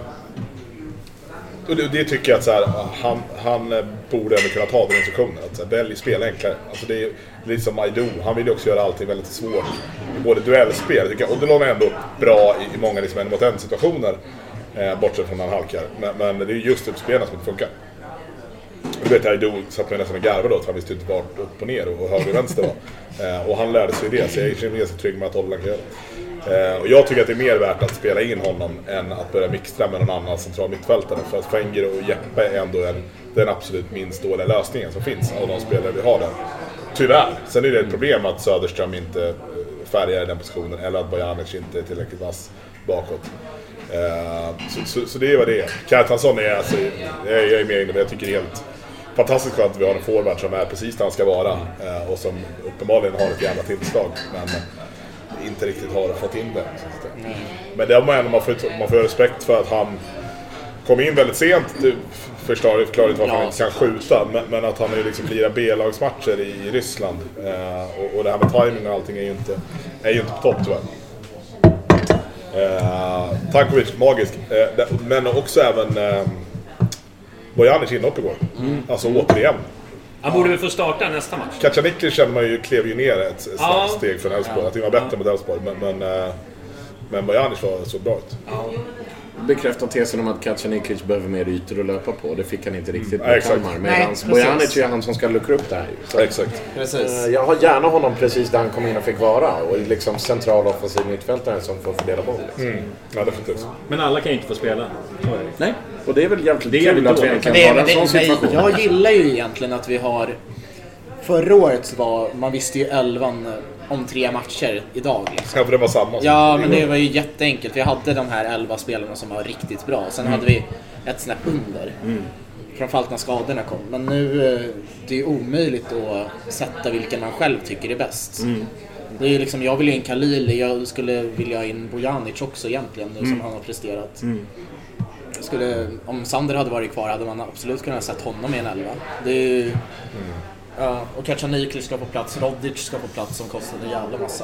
Och det, det tycker jag att så här, han, han borde ändå kunna ta den instruktionen. Att så här, välj spel enklare. Alltså det är lite som Aido. Han vill ju också göra allting väldigt svårt. Både duellspel. Jag tycker Odilon är ändå bra i, i många liksom en mot en situationer. Eh, bortsett från när han halkar. Men, men det är just uppspelarna som inte funkar. Du vet, Aido satt med nästan en garva då. För han visste inte vart upp och ner och, och höger och vänster var. Eh, och han lärde sig det. Så jag är ganska trygg med att Odilon kan göra det. Uh, och jag tycker att det är mer värt att spela in honom än att börja mixtra med någon annan central mittfältare. För att Fenger och Jeppe är ändå en, den absolut minst dåliga lösningen som finns av de spelare vi har där. Tyvärr. Sen är det ett problem att Söderström inte färgar i den positionen, eller att Bojanic inte är tillräckligt vass bakåt. Uh, så, så, så det är vad det är. Kjartansson är, alltså, jag är med inne, men jag tycker det är helt fantastiskt skönt att vi har en forward som är precis där han ska vara. Uh, och som uppenbarligen har ett jävla tillslag. Men inte riktigt har fått in det. Mm. Men det har man, man, får, man får respekt för att han kom in väldigt sent. Det förklarar inte varför ja, han inte kan skjuta. Men, men att han är liksom lirar B-lagsmatcher i, i Ryssland. Eh, och, och det här med timing och allting är ju inte, är ju inte på topp tyvärr. Eh, Tankovic, magisk. Eh, men också även eh, Bojanic inhopp igår. Mm. Alltså återigen. Han borde väl få starta nästa match. Kacanikli känner man ju, klev ju ner ett ja. steg från Elfsborg. Ja. Att det var bättre ja. mot Elfsborg. Men, men, men Bojanic var så bra ut. Ja. Bekräftar tesen om att Kacanikli behöver mer ytor att löpa på. Det fick han inte riktigt med Kalmar. Medan Bojanic är han som ska luckra upp det här. Så, exakt. Precis. Jag har gärna honom precis där han kom in och fick vara. Och liksom central offensiv mittfältare som får fördela boll. Liksom. Mm. Ja, definitivt. Men alla kan ju inte få spela. Nej. Och det är väl jävligt kul att vi kan det, vara en det, sån situation. Jag gillar ju egentligen att vi har... Förra året var... Man visste ju elvan om tre matcher idag. Liksom. Ja, för det var samma. Ja, men det var ju jätteenkelt. Vi hade de här elva spelarna som var riktigt bra. Sen mm. hade vi ett snäpp under. Mm. Framförallt när skadorna kom. Men nu det är ju omöjligt att sätta vilken man själv tycker är bäst. Mm. Det är ju liksom, jag vill ju in Khalil. Jag skulle vilja ha in Bojanic också egentligen nu mm. som han har presterat. Mm. Skulle, om Sander hade varit kvar hade man absolut kunnat sett honom i en elva. Det är ju, mm. ja, och Kacanikli ska på plats, Rodic ska på plats som kostar en jävla massa.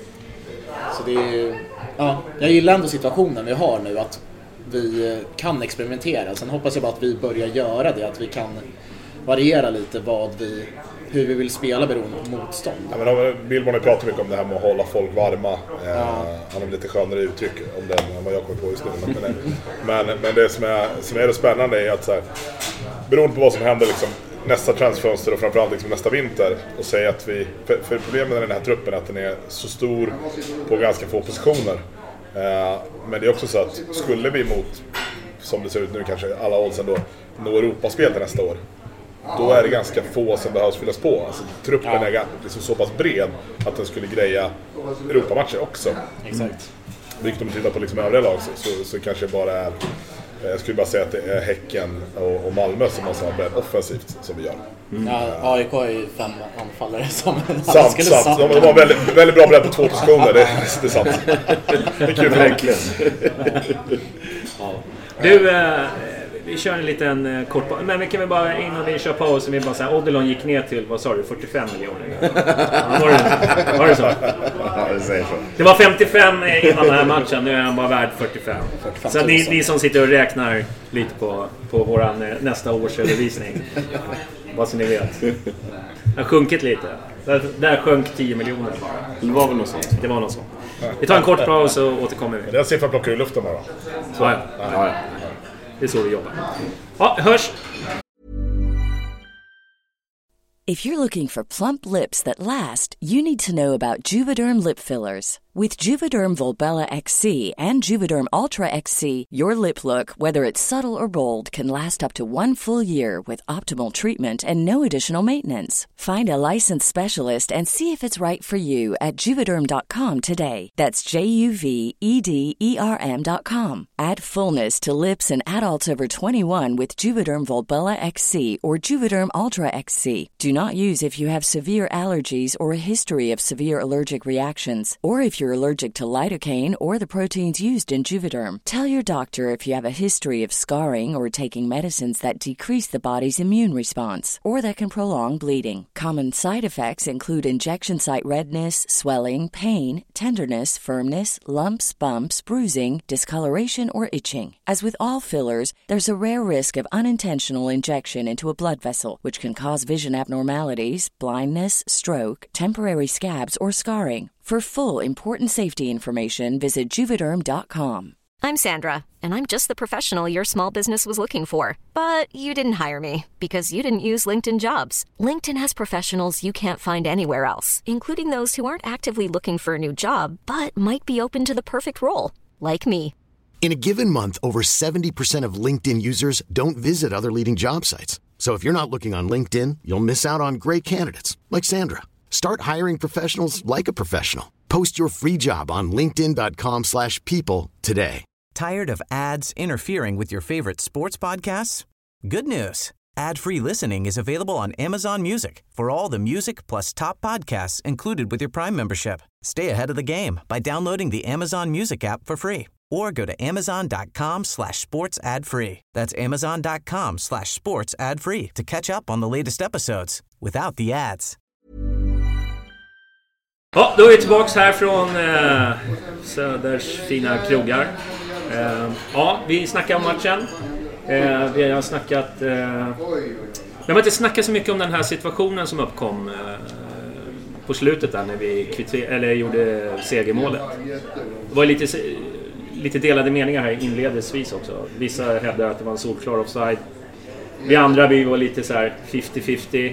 Så det är, ja, jag gillar ändå situationen vi har nu, att vi kan experimentera. Sen hoppas jag bara att vi börjar göra det, att vi kan variera lite vad vi, hur vi vill spela beroende på motstånd. Ja, men Billborn har pratat mycket om det här med att hålla folk varma. Ja. Eh, han har lite skönare uttryck om det än vad jag kommer på just nu. Men, men, men det som är, som är det spännande är att så här, beroende på vad som händer liksom, nästa transfönster och framförallt liksom nästa vinter, och säga att vi, för, för problemet med den här truppen är att den är så stor på ganska få positioner. Eh, men det är också så att skulle vi mot, som det ser ut nu kanske alla oddsen då, nå Europaspel till nästa år, då är det ganska få som behövs fyllas på. Alltså, truppen ja. är liksom så pass bred att den skulle greja Europamatcher också. Exakt. Vilket om man tittar på liksom övriga lag så, så, så kanske det bara är, jag skulle bara säga att det är Häcken och, och Malmö som måste ha bredd offensivt som vi gör. Mm. Ja, A I K är ju fem anfallare som sant, skulle sant. De, de har väldigt, väldigt bra bredd på två positioner, det, det är sant. Det är kul verkligen. Ja. Du, äh, vi kör en liten äh, kort... Men vi kan väl bara, innan vi kör paus, så vi bara säga Odilon gick ner till, vad sa du, fyrtiofem miljoner? Ja, var, det, var det så? Ja, det säger så. Det var femtiofem innan den här matchen, nu är han bara värd fyrtiofem. fyrtiofem så ni, ni som sitter och räknar lite på, på våran nästa års redovisning. Vad så ni vet. Det har sjunkit lite. Där, där sjönk tio miljoner. Det var väl något sånt. Det var något sånt. Vi tar en kort paus och återkommer vi. Den siffran plockar i luften bara. Så. Ja, ja. Ja, ja. Det är så vi jobbar. Ja, hörs! If you're looking for plump lips that last, you need to know about Juvederm lip fillers. With Juvederm Volbella X C and Juvederm Ultra X C, your lip look, whether it's subtle or bold, can last up to one full year with optimal treatment and no additional maintenance. Find a licensed specialist and see if it's right for you at juvederm dot com today. That's J U V E D E R M dot com. Add fullness to lips in adults over twenty-one with Juvederm Volbella X C or Juvederm Ultra X C. Do not use if you have severe allergies or a history of severe allergic reactions, or if you're allergic to lidocaine or the proteins used in Juvederm. Tell your doctor if you have a history of scarring or taking medicines that decrease the body's immune response or that can prolong bleeding. Common side effects include injection site redness, swelling, pain, tenderness, firmness, lumps, bumps, bruising, discoloration, or itching. As with all fillers, there's a rare risk of unintentional injection into a blood vessel, which can cause vision abnormalities, blindness, stroke, temporary scabs, or scarring. For full, important safety information, visit juvederm dot com. I'm Sandra, and I'm just the professional your small business was looking for. But you didn't hire me because you didn't use LinkedIn Jobs. LinkedIn has professionals you can't find anywhere else, including those who aren't actively looking for a new job, but might be open to the perfect role, like me. In a given month, over seventy percent of LinkedIn users don't visit other leading job sites. So if you're not looking on LinkedIn, you'll miss out on great candidates, like Sandra. Start hiring professionals like a professional. Post your free job on linkedin dot com slash people today. Tired of ads interfering with your favorite sports podcasts? Good news. Ad-free listening is available on Amazon Music for all the music plus top podcasts included with your Prime membership. Stay ahead of the game by downloading the Amazon Music app for free or go to amazon dot com slash sports ad free. That's amazon dot com slash sports ad free to catch up on the latest episodes without the ads. Ja, då är vi tillbaks här från eh, Söders fina krogar. Eh, ja, vi snackar om matchen. Eh, vi har snackat... Eh, vi har inte snackat så mycket om den här situationen som uppkom eh, på slutet där när vi kvitter, eller gjorde segermålet. Det var lite, lite delade meningar här inledningsvis också. Vissa hävdar att det var en solklar offside. Vi andra, vi var lite så här fifty fifty.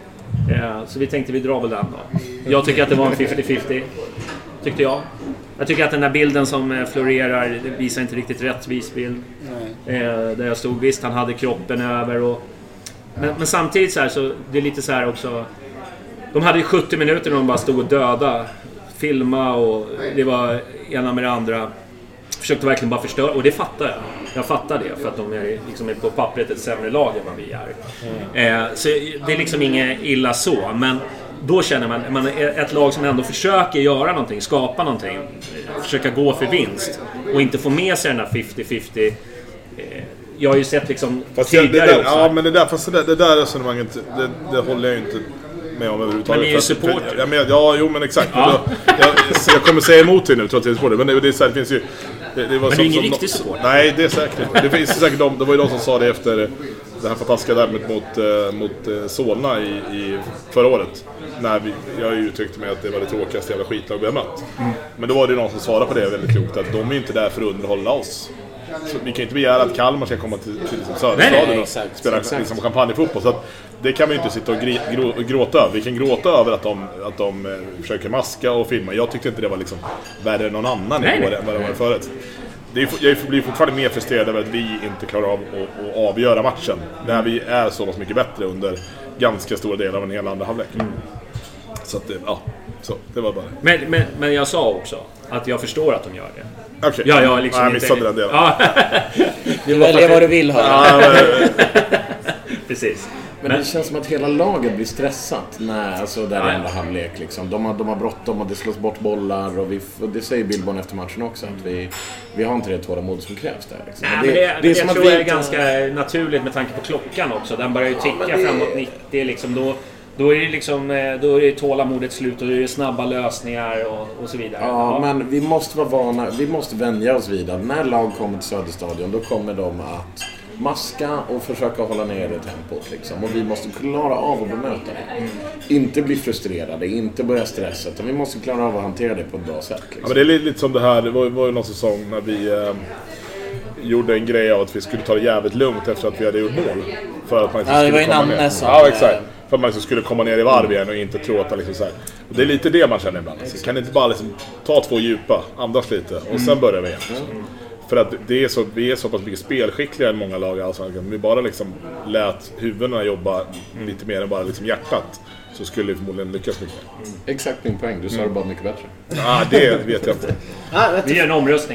Ja, så vi tänkte vi drar väl den då. Jag tycker att det var en fifty fifty, tyckte jag. Jag tycker att den där bilden som florerar, det visar inte riktigt rättvis bild. Eh, där jag stod, visst han hade kroppen över och... Men, men samtidigt så här, så det är lite så här också. De hade sjuttio minuter när de bara stod och döda, filma och det var ena med det andra. Försökte verkligen bara förstöra, och det fattar jag. Jag fattar det, för att de är, liksom är på pappret ett sämre lag än vad vi är. Mm. Eh, så det är liksom inget illa så, men då känner man, man är ett lag som ändå försöker göra någonting, skapa någonting, försöka gå för vinst och inte få med sig den här fifty fifty. Eh, jag har ju sett liksom fast tidigare det där, också. Ja, men det där, fast det, det där resonemanget, det, det håller jag ju inte med om överhuvudtaget. Men ni är ju supporter. Jag men, ja, jo men exakt. Ja. Jag, jag, jag kommer säga emot dig nu trots att jag är supporter, men det, det, är så här, det finns ju... Det, det var men som, det är ingen som, riktig support. Nej, det är säkert. Det finns säkert de, det var ju de som sa det efter det här fantastiska derbyt mot, uh, mot uh, Solna i, i förra året. När vi, jag uttryckte mig att det var det tråkigaste jävla skitlag vi har mött. Mm. Men då var det någon som svarade på det väldigt klokt, att de är inte där för att underhålla oss. Så vi kan inte begära att Kalmar ska komma till, till liksom Söderstaden och exakt, spela liksom champagnefotboll. Så att det kan vi inte sitta och gri, grå, gråta över. Vi kan gråta över att de, att de eh, försöker maska och filma. Jag tyckte inte det var liksom värre än någon annan nej, nej. än vad det var förut. Det är, jag blir fortfarande mer frustrerad över att vi inte klarar av att, att avgöra matchen. När vi är så pass mycket bättre under ganska stora delar av en hel andra halvlek. Mm. Så att, ja, så, det var bara men, men, men jag sa också att jag förstår att de gör det. Okay. Ja, jag liksom Nej, missade den delen. Ja. Du väljer vad du vill höra. Ja, precis. Men, men det känns som att hela laget blir stressat när alltså där är andra halvlek liksom. De har de har bråttom och det slås bort bollar och vi och det säger Billborn efter matchen också att vi vi har inte det tålamod som krävs där liksom. Nej, det, men det, det är det som tror att vi jag är inte... ganska naturligt med tanke på klockan också. Den börjar ju ticka ja, det... framåt nittio liksom då. Då är det liksom då är det tålamodet slut och då är det snabba lösningar och, och så vidare. Ja, ja, men vi måste vara vana, vi måste vänja oss vid att när lag kommer till Söderstadion då kommer de att maska och försöka hålla ner det tempot liksom. Och vi måste klara av att bemöta det. Mm. Inte bli frustrerade, inte börja stressa, utan vi måste klara av att hantera det på ett bra sätt. Liksom. Ja, men det är lite, lite som det här, det var, var ju någon säsong när vi eh, gjorde en grej av att vi skulle ta det jävligt lugnt efter att vi hade gjort mål. för att man inte ja, skulle komma ner. Som, ja, exakt. För att man liksom skulle komma ner i varv igen och inte tro att det liksom så här. Och det är lite det man känner ibland. Alltså, kan inte bara liksom ta två djupa, andas lite och sen börjar vi igen. Mm. För att det är så, vi är så pass mycket spelskickliga i många lag. Alltså, om vi bara liksom lät huvudena jobba mm. lite mer än bara liksom hjärtat, så skulle vi förmodligen lyckas mycket. Mm. Exakt min poäng, du sa mm. det bara mycket bättre. Ja, ah, det vet jag inte. ah, vi gör en omröstning.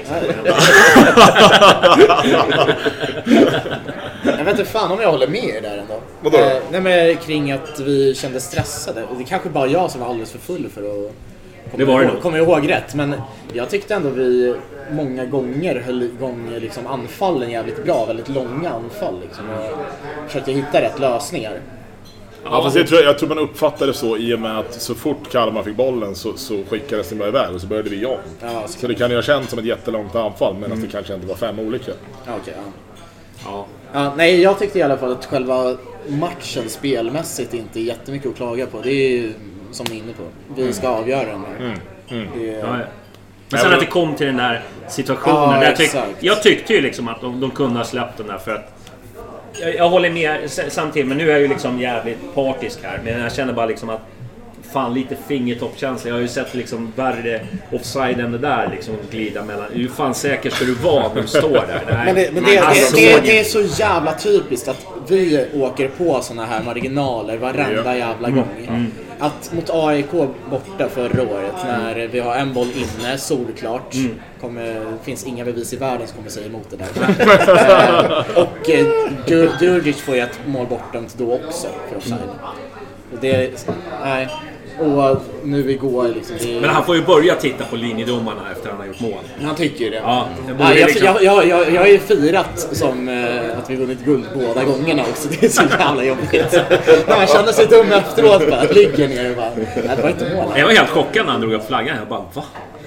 Jag vet inte fan om jag håller med er där ändå. Vadå? Eh, nej, men kring att vi kände stressade. Det är kanske bara jag som var alldeles för full för att komma, det var ihåg, det komma ihåg rätt. Men jag tyckte ändå vi många gånger höll igång liksom anfallen jävligt bra. Väldigt långa anfall liksom, och försökte hitta rätt lösningar. Ja, fast jag tror, jag tror man uppfattade det så i och med att så fort Kalmar fick bollen så, så skickades den bara iväg och så började vi om. Ja, så, så det kan ju ha känts som ett jättelångt anfall, men mm. att det kanske inte var fem olika. Ja, okay, ja. Ja. Ja, nej, jag tyckte i alla fall att själva matchen spelmässigt inte är jättemycket att klaga på. Det är ju som ni är inne på. Vi ska mm. avgöra den här. Mm. Mm. Det är... ja, ja. Men sen att det kom till den där situationen. Ja, där jag, tyck, jag tyckte ju liksom att de, de kunde ha släppt den där för att jag, jag håller med samtidigt, men nu är jag ju liksom jävligt partisk här. Men jag känner bara liksom att fan lite fingertoppkänsla. Jag har ju sett liksom värre offside än det där liksom glida mellan. Hur fan säker ska du vara när du står där? Nej. Men, det, men det, det, det, det är så jävla typiskt att vi åker på såna här marginaler varenda jävla gång. Mm. Mm. Att mot A I K borta förra året när vi har en boll inne, solklart. Mm. Kommer, finns inga bevis i världen som kommer säga emot det där. Och eh, Djurdjic får ju ett mål bortdömt då också för offside. Och det, nej. Och nu igår liksom det... Men han får ju börja titta på linjedomarna efter han har gjort mål. Han tycker ju det. Ja, ja, jag, liksom... jag, jag, jag, jag har ju firat som eh, att vi vunnit guld båda gångerna också. Det är så jävla jobbigt. Man känner sig dum efteråt bara. Ligger ner och bara, nej, det var inte mål. Jag var helt chockad när han drog upp flaggan. Jag bara, va?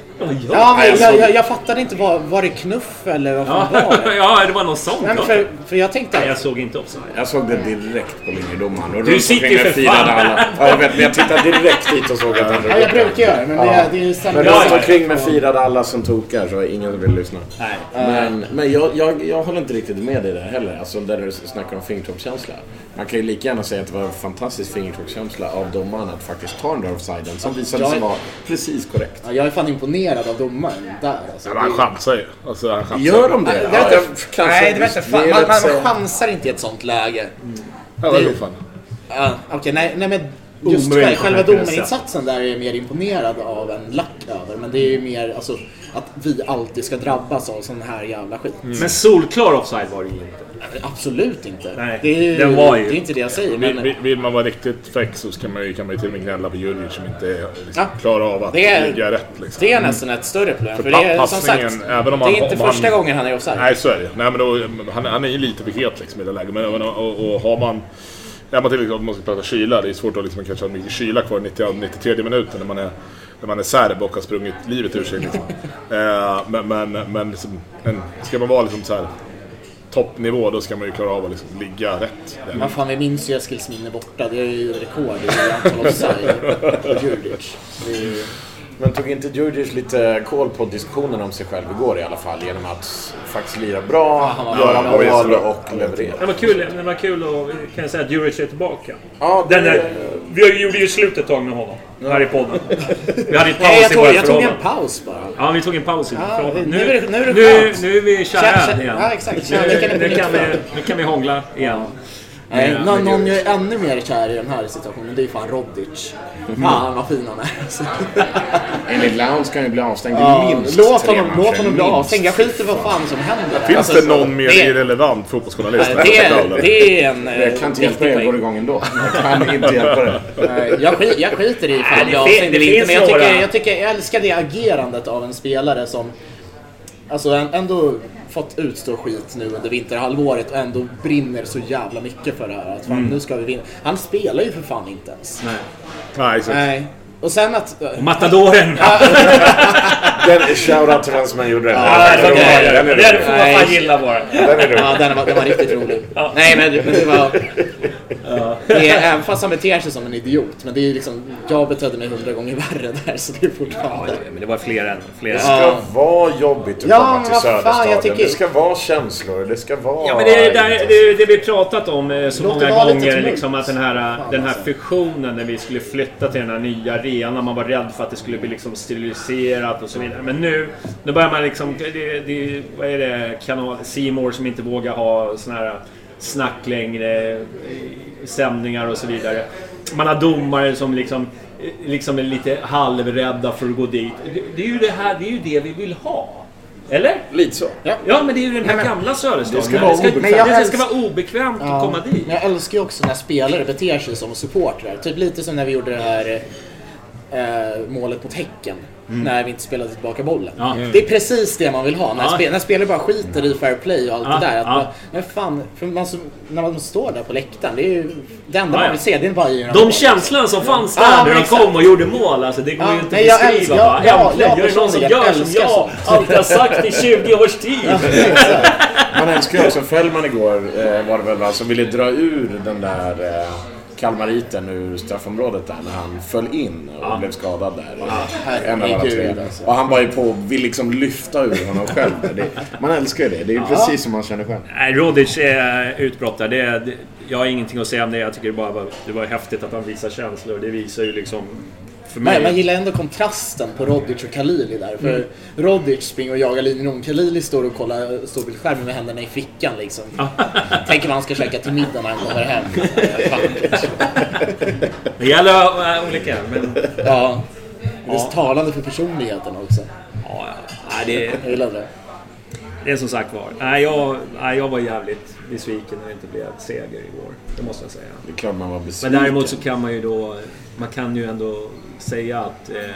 Ja, men jag, jag, jag fattade inte, var, var det knuff eller vad fan ja, var det? Ja, det var någon sån. Nej, för, för jag tänkte... Nej, jag såg inte offside. Jag såg det direkt på linjedomaren. Och du sitter ju för fan. Alla. Ja, jag vet, men jag tittade direkt dit och såg att han... Ja, jag brukar göra, men ja. det, det är ju samma... Men runt omkring med firade alla som tokar så ingen vill lyssna. Nej. Men, men jag, jag, jag håller inte riktigt med dig där heller. Alltså där du snackar om fingertoppskänsla. Man kan ju lika gärna säga att det var en fantastisk fingertoppskänsla av domaren att faktiskt ta den där offsiden som visade sig vara precis korrekt. Ja, jag är fan imponerad av domaren där. Alltså, ja, han chansar ju. Alltså, han chansar. Gör de det? Ja, ja, jag, nej, det vet inte. Man, man, man chansar inte i ett sånt läge. Mm. Ja, det är fan. Ja, okej, okay, nej, nej, men just själva, själva domarinsatsen där är jag mer imponerad av en lack över. Men det är ju mer alltså, att vi alltid ska drabbas av sån här jävla skit. Mm. Men solklar offside var det ju inte. Absolut inte. Nej, det, är, den var ju. det är inte det jag säger. Men... Vill, vill man vara riktigt fräck så kan man ju, kan man ju till och med gnälla på Djurdjic som inte är, liksom, ja. klarar av att det är, ligga rätt. Liksom. Det är nästan ett större problem. För, för det är, som sagt, även om det är han, inte om första han, gången han är offside. Nej, så är det. Nej, men då, han, han är ju lite för het liksom, i det läget. Men, och, och, och har man... Ja, man till exempel måste prata kyla. Det är svårt att liksom, kanske ha mycket kyla kvar i nittio, nittiotredje minuten när man är när man är serb och har sprungit livet ur sig liksom. eh, men men, men liksom, en, ska man vara liksom så här toppnivå, då ska man ju klara av att liksom ligga rätt. Men fan, vi minns ju Eskilsminne borta. Det är ju rekord i antal offside. Djurdjic. Men tog inte Djurdjic lite koll på diskussionen om sig själv igår i alla fall genom att faktiskt lira bra, ja, göra mål och leverera? Det var kul, det var kul och kan jag säga att Djurdjic är tillbaka. Ja, det... Den där, vi gjorde ju slutet tag med honom ja. här i podden. Vi hade en paus. Nej, jag tog, jag tog en paus bara. Ja, vi tog en paus. Ja, nu, nu, är det, nu, är det nu, nu är vi kära igen. Ja, exakt. Nu, nu, kan vi, nu kan vi hångla igen. Nej, ja, någon, någon är ännu mer kär i den här situationen. Det är fan Rodic. Mm. Fan vad fin han är. Enligt Lounge ska ju bli avstängd ja, minst låt honom, låt honom bli avstängd. Jag skiter vad fan som händer. Finns alltså, det någon mer det, irrelevant fotbollsjournalist? Det, det, det är en jag kan inte hjälpa dig går igång ändå. Jag kan inte hjälpa dig. Jag, skit, jag skiter i fan jag avstängd eller inte. Men jag tycker, jag tycker jag älskar det agerandet av en spelare som alltså ändå fått utstå skit nu under vinterhalvåret och ändå brinner så jävla mycket för det här. Att fan, mm. nu ska vi vinna. Han spelar ju för fan inte ens. Nej. Nej, exakt. Nej. Och sen att... Och Matadoren! Den shoutout till vem som gjorde den. Ja, den, okay. den, den, den får man fan gilla bara. Den är ja, den var, den var riktigt rolig. Ja. Nej, men, men det var... Ja. Det är, även fast han beter sig som en idiot, men det är liksom, jag betedde mig hundra gånger värre där, så det är fortfarande... Ja, men det var fler än fler. Det ska ja. vara jobbigt att ja, komma till Söderstadion. Tycker... Det ska vara känslor, det ska vara... Ja, men det är där, det, det vi pratat om så många gånger, liksom att den här, den här fusionen när vi skulle flytta till den här nya arenan, man var rädd för att det skulle bli liksom steriliserat och så vidare. Men nu, nu börjar man liksom, det, det, vad är det, kanal C More som inte vågar ha såna här snack längre, sändningar och så vidare. Man har domare som liksom, liksom är lite halvrädda för att gå dit. Det, det är ju det här, det är ju det vi vill ha. Eller? Lite så. Ja, ja men det är ju den här men, gamla Söderstaden. Det ska vara obekvämt, det ska, det ska vara obekvämt ja, att komma dit. Men jag älskar ju också när spelare beter sig som supportrar. Typ lite som när vi gjorde det här eh, målet mot Häcken. Mm. När vi inte spelade tillbaka bollen. Ja. Mm. Det är precis det man vill ha. När, ja. spel, när spelare bara skiter i fair play och allt ja. det där. Att ja. man, men fan, för man, när man står där på läktaren, det är ju det enda ja, man vill se. Det är bara i de känslan som fanns där ja, när de kom och gjorde mål. Alltså, det går ja, ju inte att beskriva. Älskar, ja, ja, ja, gör det någon som gör som jag alltid har sagt i tjugo års tid. Ja, man älskar ju också Fällman igår eh, var det väl va, som ville dra ur den där... Eh, Kalmariten ur straffområdet där när han föll in och ja. blev skadad där. Ja. En av alla tre. Alltså. Och han var ju på vill liksom lyfta ur honom själv. Det, man älskar ju det. Det är ju ja. precis som man känner själv. Nej, Rodic är utbrottare. Det är, det, jag har ingenting att säga om det. Jag tycker det bara var, det var häftigt att han visar känslor. Det visar ju liksom för mig. Nej, man gillar ändå kontrasten på Rodic och Khalili där. För mm. Rodic springer och jagar linjen om. Khalili står och kollar storbildsskärmen med händerna i fickan liksom. Tänker man ska käka till middag när han kommer hem. Det gäller äh, olika, men... Ja, det är ja. talande för personligheten också. Ja, ja. Det, jag gillar det. Det är som sagt var. Nej, jag, nej, jag var jävligt besviken när det inte blev seger igår. Det måste jag säga. Det är klart man var besviken. Men däremot så kan man ju då... Man kan ju ändå säga att... Eh,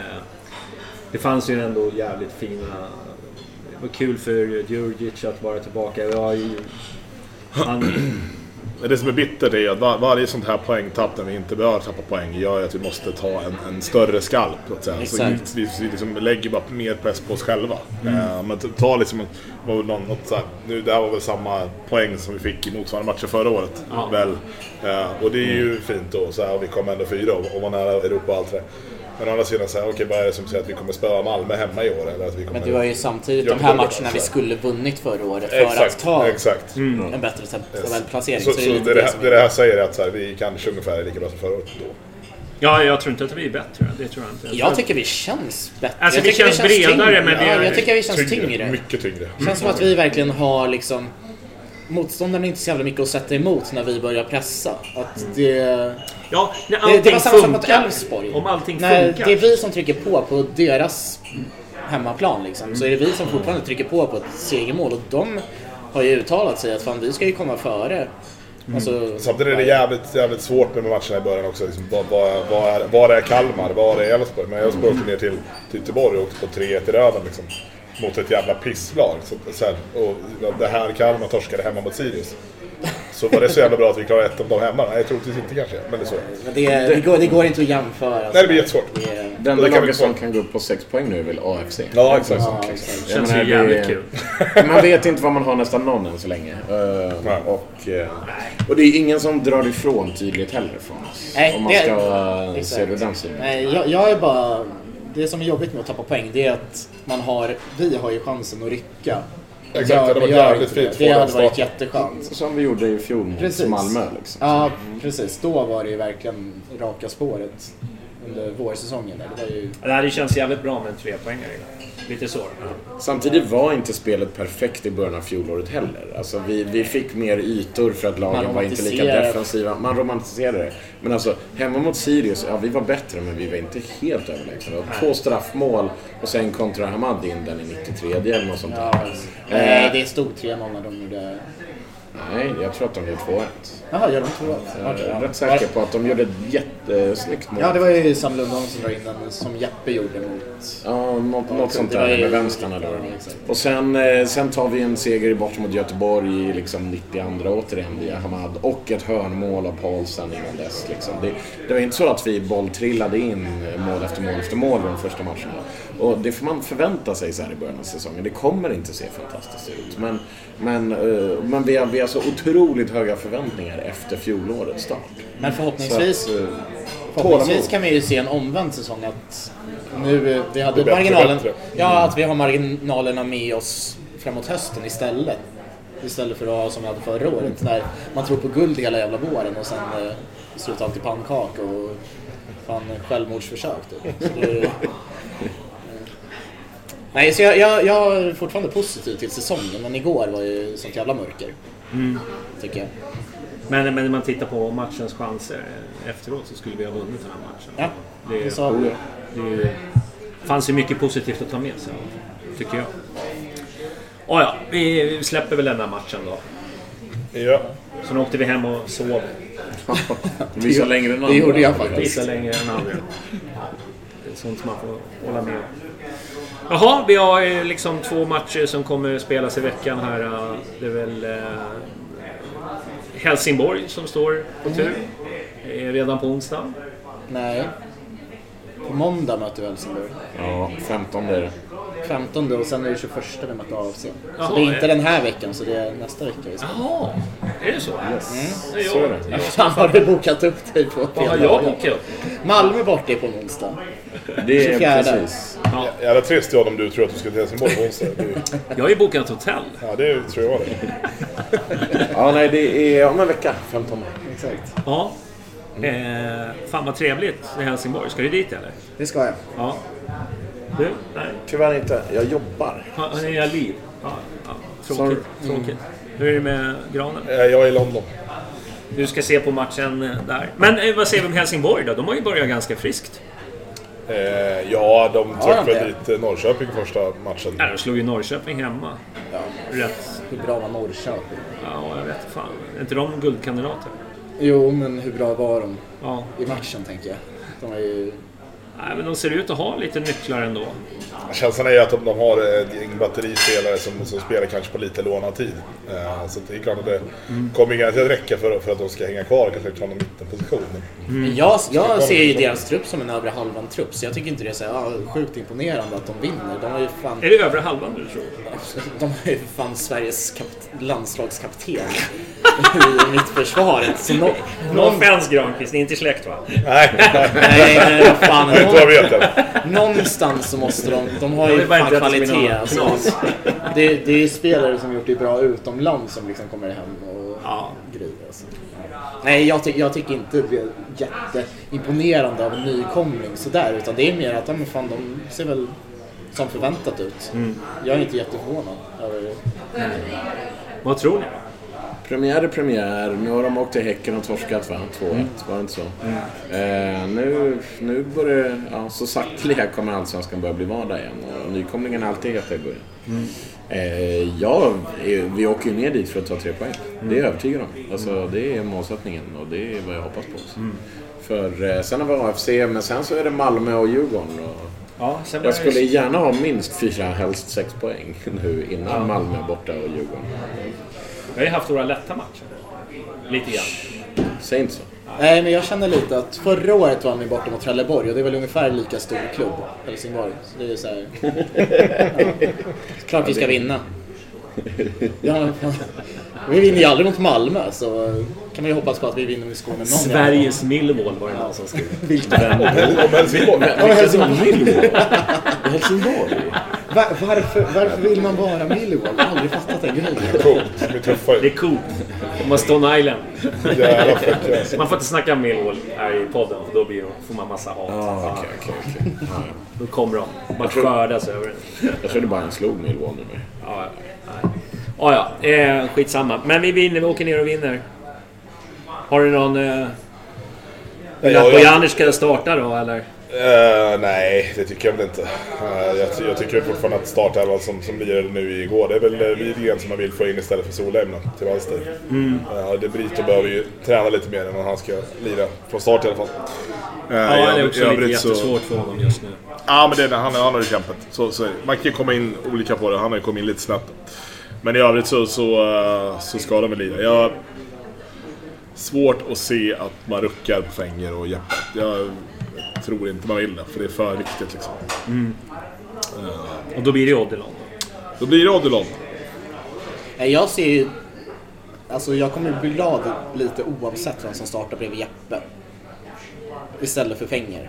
det fanns ju ändå jävligt fina... Det var kul för Djurdjic att vara tillbaka. Jag var ju... Han, det som är bittert är att var, varje sånt här poängtapp när vi inte bör tappa poäng gör att vi måste ta en, en större skalp. Så vi, vi, vi liksom lägger bara mer press på oss själva. Mm. Uh, men ta liksom var någon, något så här, nu det här var väl samma poäng som vi fick i motsvarande matcher förra året. Ja. Väl, uh, och det är ju fint då, så här, och vi kommer ändå fyra och, och var nära Europa och allt det. Men å andra sidan så här, okej, okay, vad är det som säger att vi kommer spöa Malmö hemma i år? Eller att vi kommer men det var ju samtidigt de här matcherna vi skulle vunnit förra året för exakt, att ta exakt. Mm. en bättre tabellplacering. Så, så, så, det, det, det, här, det, det här säger att så här, vi kanske ungefär är lika bra som förra året då. Ja, jag tror inte att vi är bättre. Det tror jag inte. Jag, jag tycker vi känns bättre. Alltså, jag vi känns, vi känns bredare, men det ja, jag tycker vi känns tyngre. tyngre. Mycket tyngre. Det känns som att vi verkligen har liksom... Motståndarna är inte så jävla mycket att sätta emot när vi börjar pressa. Att det... Ja, när allting det, det var samma sak mot Elfsborg. Om allting när funkar. Det är vi som trycker på på deras hemmaplan liksom. Mm. Så är det vi som fortfarande trycker på på ett segermål. Och de har ju uttalat sig att fan, vi ska ju komma före. Mm. Alltså, samtidigt är det jävligt, jävligt svårt med matcherna i början också. Liksom, vad, vad, vad, är, vad är Kalmar? Vad är Elfsborg? Men Elfsborg åkte ner till, till Göteborg och åkte på tre ett i röven liksom. Mot ett jävla pisslag så, så här, och det här Kalmar torskade hemma mot Sirius. Så var det så jävla bra att vi klarade ett av dem hemma? Nej, jag tror inte kanske, men det är så. Men det, det, går, det går inte att jämföra. Nej, det blir jättesvårt. Det, den enda laget som kan gå upp på sex poäng nu är väl A F C. Ja, exakt. Ja, exakt. Det känns ju jävligt kul. Man vet inte vad man har nästan någon än så länge. Uh, och, uh, och det är ingen som drar ifrån tydligt heller från oss. Nej, om man ska uh, se det den sidan. Nej, jag, jag är bara... Det som är jobbigt med att tappa poäng, det är att man har, vi har ju chansen att rycka. Exakt, ja, det var jävligt fint. Det hade varit jätteskönt. Som vi gjorde i fjol mot Malmö. Liksom. Ja, precis. Då var det ju verkligen raka spåret under vårsäsongen. Det, var ju... ja, det känns jävligt bra med en trepoängare. Lite så. Ja. Samtidigt var inte spelet perfekt i början av fjolåret heller. Alltså vi, vi fick mer ytor för att lagen var inte lika defensiva. Man romantiserade det. Men alltså, hemma mot Sirius, ja vi var bättre men vi var inte helt överlägsna. Två straffmål och sen kontra Hamad in den i nittiotre eller något sånt där. Ja, alltså. Nej, det stod tre noll när de gjorde... Nej, jag tror att de gjorde två ett. Jaha, gör de två ett? Jag är rätt säker på att de gjorde ett jättesnyggt mål. Ja, det var ju Sam Lundholm som drar in den som Jeppe gjorde mot... Ja, något, något sånt där med vänsterna då. Och sen, sen tar vi en seger bort mot Göteborg i liksom nittioandra återigen via Hamad. Och ett hörnmål av Paulsen innan dess. Liksom. Det, det var inte så att vi bolltrillade in mål efter mål efter mål de första matcherna. Och det får man förvänta sig så här i början av säsongen. Det kommer inte se fantastiskt ut. Men, men, men vi, har, vi har så otroligt höga förväntningar efter fjolårets start. Men förhoppningsvis, att, förhoppningsvis kan vi ju se en omvänd säsong. Att nu vi hade bättre, marginalen, bättre. Ja, att vi har marginalerna med oss framåt hösten istället. Istället för att ha som vi hade förra året. När man tror på guld hela jävla våren och sen eh, slutar allt i pannkaka och fan självmordsförsök. Typ. Så det, Nej, så jag, jag, jag är fortfarande positiv till säsongen, men igår var ju sånt jävla mörker, mm. tycker jag. Men, men när man tittar på matchens chanser efteråt så skulle vi ha vunnit den här matchen. Ja, det, det sa vi. Det, det fanns ju mycket positivt att ta med sig, tycker jag. Och ja, vi släpper väl den här matchen då. Ja. Så åkte vi hem och sov. Vissa längre än andra. Det gjorde jag faktiskt. Vissa längre än andra. Det är sånt som man får hålla med om. Jaha, vi har liksom två matcher som kommer spelas i veckan här. Det är väl eh, Helsingborg som står på tur. Mm. Redan på onsdag. Nej. På måndag möter vi Helsingborg. Ja, femtonde är det. femtonde och sen är det tjugoförsta vi möter A F C. Jaha, så det är inte den här veckan, så det är nästa vecka. Jaha, är det så? Yes. Mm. Det är så är det. Fan, har du bokat upp dig på? Vad har jag bokat upp? Malmö bort är på onsdag. Det är precis. Ja. Jag är trist jag om du tror att du ska till Helsingborg på onsdag. Jag har ju bokat ett hotell. Ja, det tror jag var det. Ja, nej, det är om en vecka, femtonde. Exakt. Ja. Eh, fan vad trevligt i Helsingborg. Ska du dit eller? Det ska jag. Ja. Du? Nej. Tyvärr inte. Jag jobbar. Ja, är jag liv? Ja, ja. Tråkigt. Tråkigt. Mm. Hur är det med Granen? Jag är i London. Du ska se på matchen där. Men eh, vad säger vi om Helsingborg då? De har ju börjat ganska friskt. Eh, ja, de tog väl dit Norrköping första matchen. Ja, de slog ju Norrköping hemma. Ja. Rätt. Hur bra var Norrköping? Ja, jag vet fan. Är inte de guldkandidater? Jo, men hur bra var de ja. i matchen, tänker jag? De är ju... Nej, men de ser ut att ha lite nycklar ändå. Känslan är att de, de har ett gäng batterispelare som, som spelar kanske på lite lånad tid. Uh, så det är klart att det mm. kommer inte att räcka för, för att de ska hänga kvar kanske ta någon mittenposition. Mm. Jag, jag ser ju deras trupp som en övre halvan trupp, så jag tycker inte det är så ja, sjukt imponerande att de vinner. De är ju fan... Är det övre halvan du tror? De är ju fan Sveriges kapt- landslagskapten i mittförsvaret. Så no, någon fans Granqvist, ni är inte släkt va? Nej, nej, nej, vad fan. Jag vet det. Någonstans så måste de, de har ju fan kvalitet. Alltså. Det, det är spelare som gjort det bra utomlands som liksom kommer hem och ja. grejer. Alltså. Nej, jag, ty- jag tycker inte det är jätteimponerande av en nykomling sådär, utan det är mer att de, fan, de ser väl som förväntat ut. Mm. Jag är inte jätteförvånad över det. Mm. Vad tror ni? Premiär är premiär. Nu har de åkt till Häcken och torskat va? två ett, mm. var det inte så? Mm. Eh, nu, nu börjar ja, så sakteliga kommer allsvenskan börja bli vardag igen. Och nykomlingen är alltid heta i början. Mm. Eh, ja, vi åker ju ner dit för att ta tre poäng. Mm. Det är jag övertygad om. Alltså, det är målsättningen och det är vad jag hoppas på. Mm. För eh, sen har vi A F C, men sen så är det Malmö och Djurgården. Och ja, sen jag skulle gärna ha minst fyra, helst sex poäng nu innan ja. Malmö borta och Djurgården. Vi har ju haft några lätta matcher. Lite grann. Säg inte så. Nej, men jag känner lite att förra året var ni borta mot Trelleborg och det är väl ungefär lika stor klubb, Helsingborg. Så det är så här... ja. Klart vi ska vinna. Ja, vi vinner ju aldrig mot Malmö, så kan man ju hoppas på att vi vinner med Skåne någon. Sveriges Millwall var det någon som skrev. Vilken? Helsingborg. Helsingborg. Helsingborg. Var, varför, varför vill man vara Millwall? Jag har aldrig fattat den grejen. Det är coolt. Det är tuffa. Det är coolt. De har Stone Island. Jävla fräckt. Man får inte snacka Millwall här i podden, för då blir det, får man massa hat. Ah, okay, okay, okay. Ah, ja. Då kommer de. Man skördas över det. Jag trodde bara en slog Millwall nu med. Ja, ja. Ah, ja, eh, skitsamma. Men vi vinner, vi åker ner och vinner. Har du någon... Eh, vill att Bojanic ska starta då, eller? Uh, nej, det tycker jag väl inte. Uh, jag, jag tycker fortfarande att startelvan som, som lirade nu igår, det är väl Widgren som man vill få in istället för Solheim till vänster. Mm. Uh, det Brito behöver ju träna lite mer än han ska lira från start i alla fall. Uh, ja, det är också lite jättesvårt för honom just nu. Ja, men det, han, han har ju kämpat. Så, så, man kan komma in olika på det, han har ju kommit in lite snabbt. Men i övrigt så, så, uh, så ska de väl lira. Jag svårt att se att man ruckar på Fenger och Jeppe. Jag tror inte man vill det, för det är för viktigt liksom. Mm. Uh, och då blir det Odilon. Då blir det Odilon. Jag ser ju, alltså jag kommer bli glad lite oavsett vem som startar bredvid Jeppe istället för Fenger.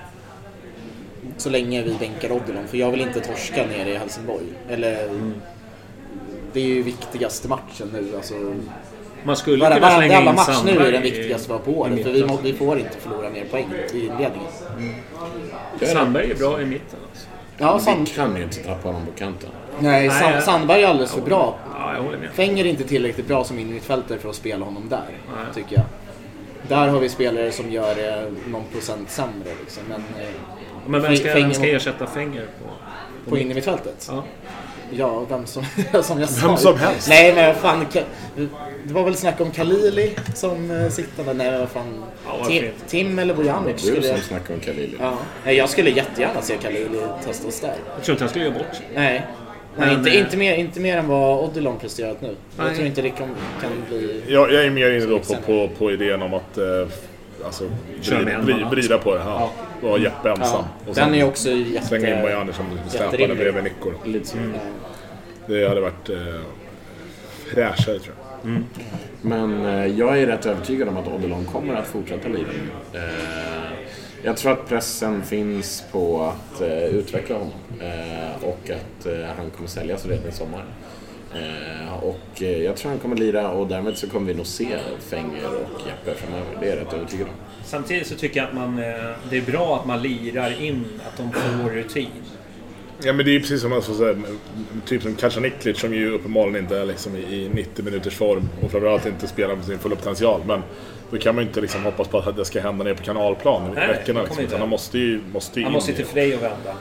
Så länge vi bänkar Odilon, för jag vill inte torska ner i Helsingborg. Eller mm. det är ju viktigaste matchen nu, alltså. Man skulle bara, kunna slänga alla in match nu är den i, viktigaste var på året, för vi, må, vi får inte förlora mer poäng i inledningen. Mm. Sandberg är bra i mitten alltså. Ja, Sand... Vi kan ju inte tappa honom på kanten. Nej, Nej Sand... Sandberg är alldeles för bra. Ja, jag håller med. Fenger är inte tillräckligt bra som innermittfältare för att spela honom där. Nej. Tycker jag. Där har vi spelare som gör det någon procent sämre liksom. Men, Men vem ska, Fenger... ska ersätta Fenger på? På, på innermittfältet? Ja. Ja, vem som, som jag sa. Vem som helst. Nej, men fan, det var väl snack om Kalili som sittande. Nej, vad fan. Ja, Tim, Tim eller Bojanic skulle jag... som snackar om Kalili. Ja, jag skulle jättegärna se Kalili testas där. Jag tror inte han skulle göra bort. Nej. Men, Nej, inte, äh... inte, mer, inte mer än vad Odilon presterat nu. Nej. Jag tror inte det kan, kan bli... Jag, jag är mer inne då på, på, på idén om att eh, alltså, brida, brida, brida på det här. Ja. Var Jeppe ensam. Ja. Den är också jätte... Släng in Bojanic som släpade bredvid Nickor. Lite mm. Det hade varit eh, fräschare, tror jag. Mm. Men eh, jag är rätt övertygad om att Odilon kommer att fortsätta lira. Eh, jag tror att pressen finns på att eh, utveckla honom. Eh, och att eh, han kommer säljas redan i sommar. Eh, och eh, jag tror han kommer lira, och därmed så kommer vi nog se Fenger och Jeppe framöver. Det är jag rätt övertygad om. Samtidigt så tycker jag att man, eh, det är bra att man lirar in, att de får rutin. Ja, men det är ju precis som man får säga, typ som Kacaniklic som ju uppenbarligen inte är liksom i nittio minuters form och framförallt inte spelar med sin fulla potential, men då kan man ju inte liksom hoppas på att det ska hända ner på kanalplan i veckorna liksom, utan han måste ju måste han måste ju till Frej och vända.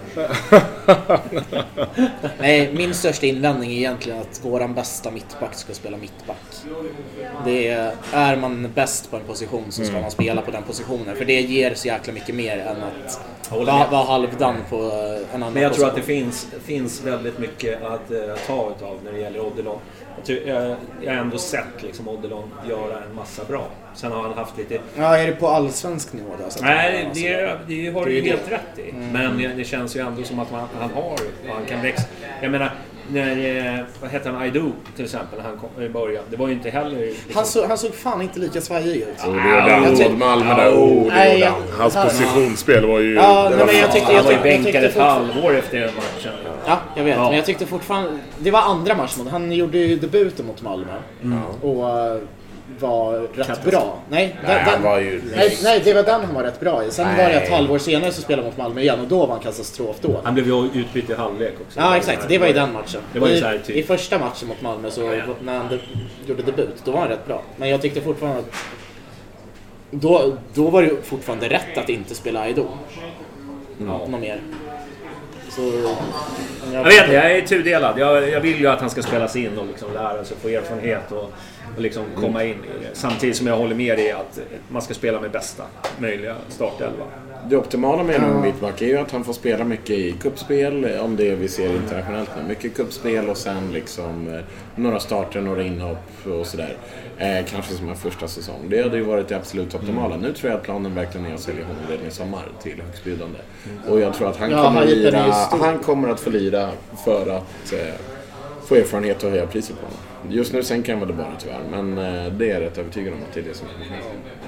Nej, min största invändning är egentligen att våran bästa mittback ska spela mittback. Det är, är man bäst på en position så ska mm. man spela på den positionen, för det ger så jäkla mycket mer än att vara var halvdan på en annan. Men jag position. tror att det finns, finns väldigt mycket att uh, ta utav när det gäller Odilon. Jag, tror, jag, jag har ändå sett liksom Odilon göra en massa bra. Sen har han haft lite... Ja, är det på allsvensk nivå då? Så Nej, det, det, det har du ju helt det. rätt i. Mm. Men det känns ju ändå som att man, han har, han kan växa. Jag menar, när, vad heter han, Aido till exempel, när han kom i början. Det var ju inte heller... Liksom... Han, så, han såg fan inte lika svajig ut. Oh, det var den Malmö där. Oh, Nej, jag, hans positionsspel var ju... Ja, nej, men jag tyckte... Han var ju bänkad ett halvår efter den matchen. Ja, jag vet. Ja. Men jag tyckte fortfarande... Det var andra matchen. Han gjorde ju debuten mot Malmö. Mm. Och uh, var rätt Katastrof. bra. Nej, nej, den, den, var ju... nej, nej, det var den han var rätt bra i. Sen nej. var det ett halvår senare så spelade mot Malmö igen. Och då var han katastrof då. Han blev ju utbytt i halvlek också. Ja, exakt. Det var i den matchen. Det var ju I, så här, typ. I första matchen mot Malmö så ja. när han de, gjorde debut, då var han rätt bra. Men jag tyckte fortfarande att... Då, då var det fortfarande rätt att inte spela Aido. Mm. Ja, något mer. Så, jag, jag vet, jag är tudelad. Jag, jag vill ju att han ska spelas in och liksom lära sig, få erfarenhet och, och liksom komma in i det. Samtidigt som jag håller med i att man ska spela med bästa möjliga startelva. Det optimala med en mittback är ju att han får spela mycket i kuppspel, om det vi ser internationellt nu. Mycket kuppspel och sen liksom eh, några starter, några inhopp och sådär. Eh, kanske som en första säsong. Det hade ju varit det absolut optimala. Nu tror jag att planen verkligen är att sälja honom redan i sommar till högstbjudande. Och jag tror att han, ja, kommer, han, lira, han kommer att få lira för att eh, få erfarenhet och höja priset på honom. Just nu sen kan man det bara tyvärr, men eh, det är rätt övertygad om att det är det som kommer.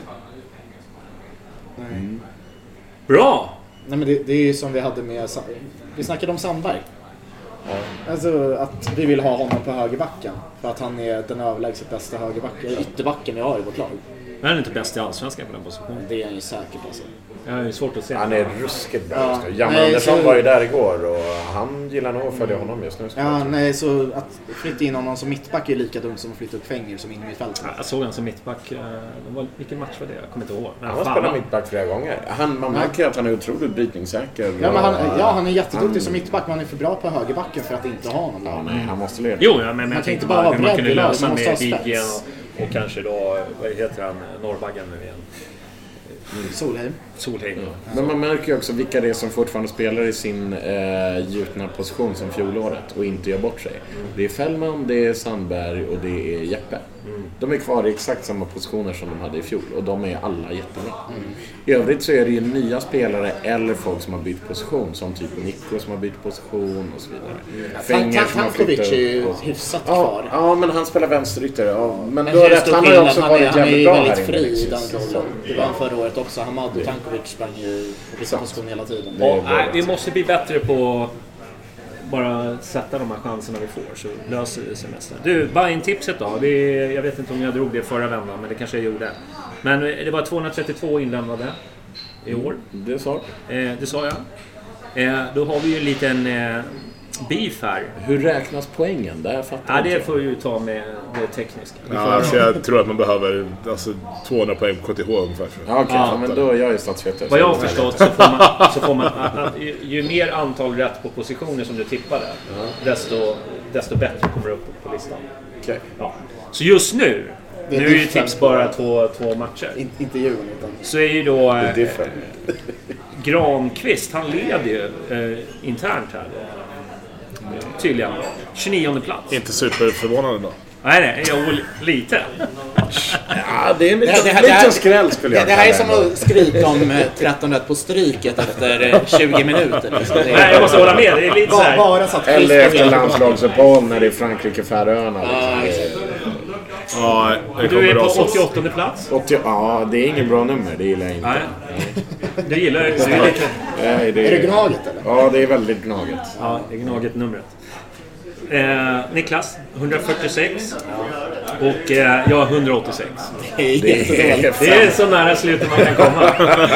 Mm. Bra! Nej, men det, det är ju som vi hade med... Vi snackade om Sandberg. Ja. Alltså att vi vill ha honom på högerbacken. För att han är den överlägset bästa högerbacken, ytterbacken vi har i vårt lag. Men han är inte bäst i allsvenskan på den positionen. Det är han ju säkert alltså. Ja, det är svårt att se. Han är ruskigt bra. Ja. Jan Nej, Andersson så... var ju där igår och han gillar nog att följa honom just nu. Ja, nej, så att flytta in honom som mittback är lika dumt som att flytta upp Fenger som in i mittfältet. Ja, jag såg han som mittback. De var, vilken match var det? Jag kommer inte ihåg. Men han har fan, spelat mittback flera gånger. Han, man märker ja. att han är otroligt brytningssäker. Ja, men han, ja, han är jätteduktig han... som mittback, men han är för bra på högerbacken för att inte ha honom. Ja, nej, han måste leda. Jo, ja, men, men jag tänkte bara hur man kunde lösa med Viggen och, och kanske då, vad heter han, Norrbaggen nu igen. Mm. Solheim. Solheim. Ja. Men man märker ju också vilka det är som fortfarande spelar i sin eh, gjutna position som fjolåret och inte gör bort sig. Mm. Det är Fällman, det är Sandberg och det är Jeppe. Mm. De är kvar i exakt samma positioner som de hade i fjol och de är alla jättebra. Mm. I övrigt så är det ju nya spelare eller folk som har bytt position, som typ Nico som har bytt position och så vidare. Mm. Fenger som har flyttat är ju hyfsat kvar. Ja, ja, men han spelar vänsterytter. Ja, men men då är rätt, han har ju också varit jävligt bra här inne. Han är väldigt fri i den rollen. Det var förra året också. Hamad och Tankovic sprang ju på vissa positioner hela tiden. Ja, nej, vi måste bli bättre på bara sätta de här chanserna vi får, så löser det sig nästan. Du, Bayern-tipset då. Vi, jag vet inte om jag drog det förra vändan, men det kanske jag gjorde. Men det var tvåhundratrettiotvå inlämnade i år. Det sa eh, Det sa jag. Eh, då har vi ju en liten eh, beef här. Hur räknas poängen? Där fattar ja, det får ju ta med det tekniska. Ja, alltså jag tror att man behöver alltså, tvåhundra poäng på K T H ungefär. Ja, okej, okay. Ja, men då är jag ju statsvetare. Vad jag har förstått så får man, så får man ju, ju mer antal rätt på positioner som du tippar där, ja. desto, desto bättre kommer du upp på listan. Okay. Ja. Så just nu, nu är ju tips bara två, två matcher. In, inte Djurgården utan... Så är ju då eh, Granqvist, han leder ju eh, internt här då. Tydligen. tjugonionde plats. Inte superförvånande då. Nej, nej, jag lite. Ja, det är en liten, det, det här, liten skräll skulle jag det, det här är som att skrika om tretton rätt på stryket efter tjugo minuter. Liksom. Det är, nej, jag måste hålla med. Det är lite så här. Bara så att eller efter landslagsuppehåll när det är Frankrike, Färöarna. Ja, liksom. Ja, du är på åttioåttonde plats. åttio, ja, det är ingen bra nummer. Det gillar jag inte. Nej. Det gillar jag. Det är, lite... Nej, det är... är det Gnaget eller? Ja, det är väldigt Gnaget. Ja, det är Gnaget numret. Eh, Niklas, hundrafyrtiosex. Ja. Och eh, jag hundraåttiosex. Det är, det är, det är så nära slutet man kan komma.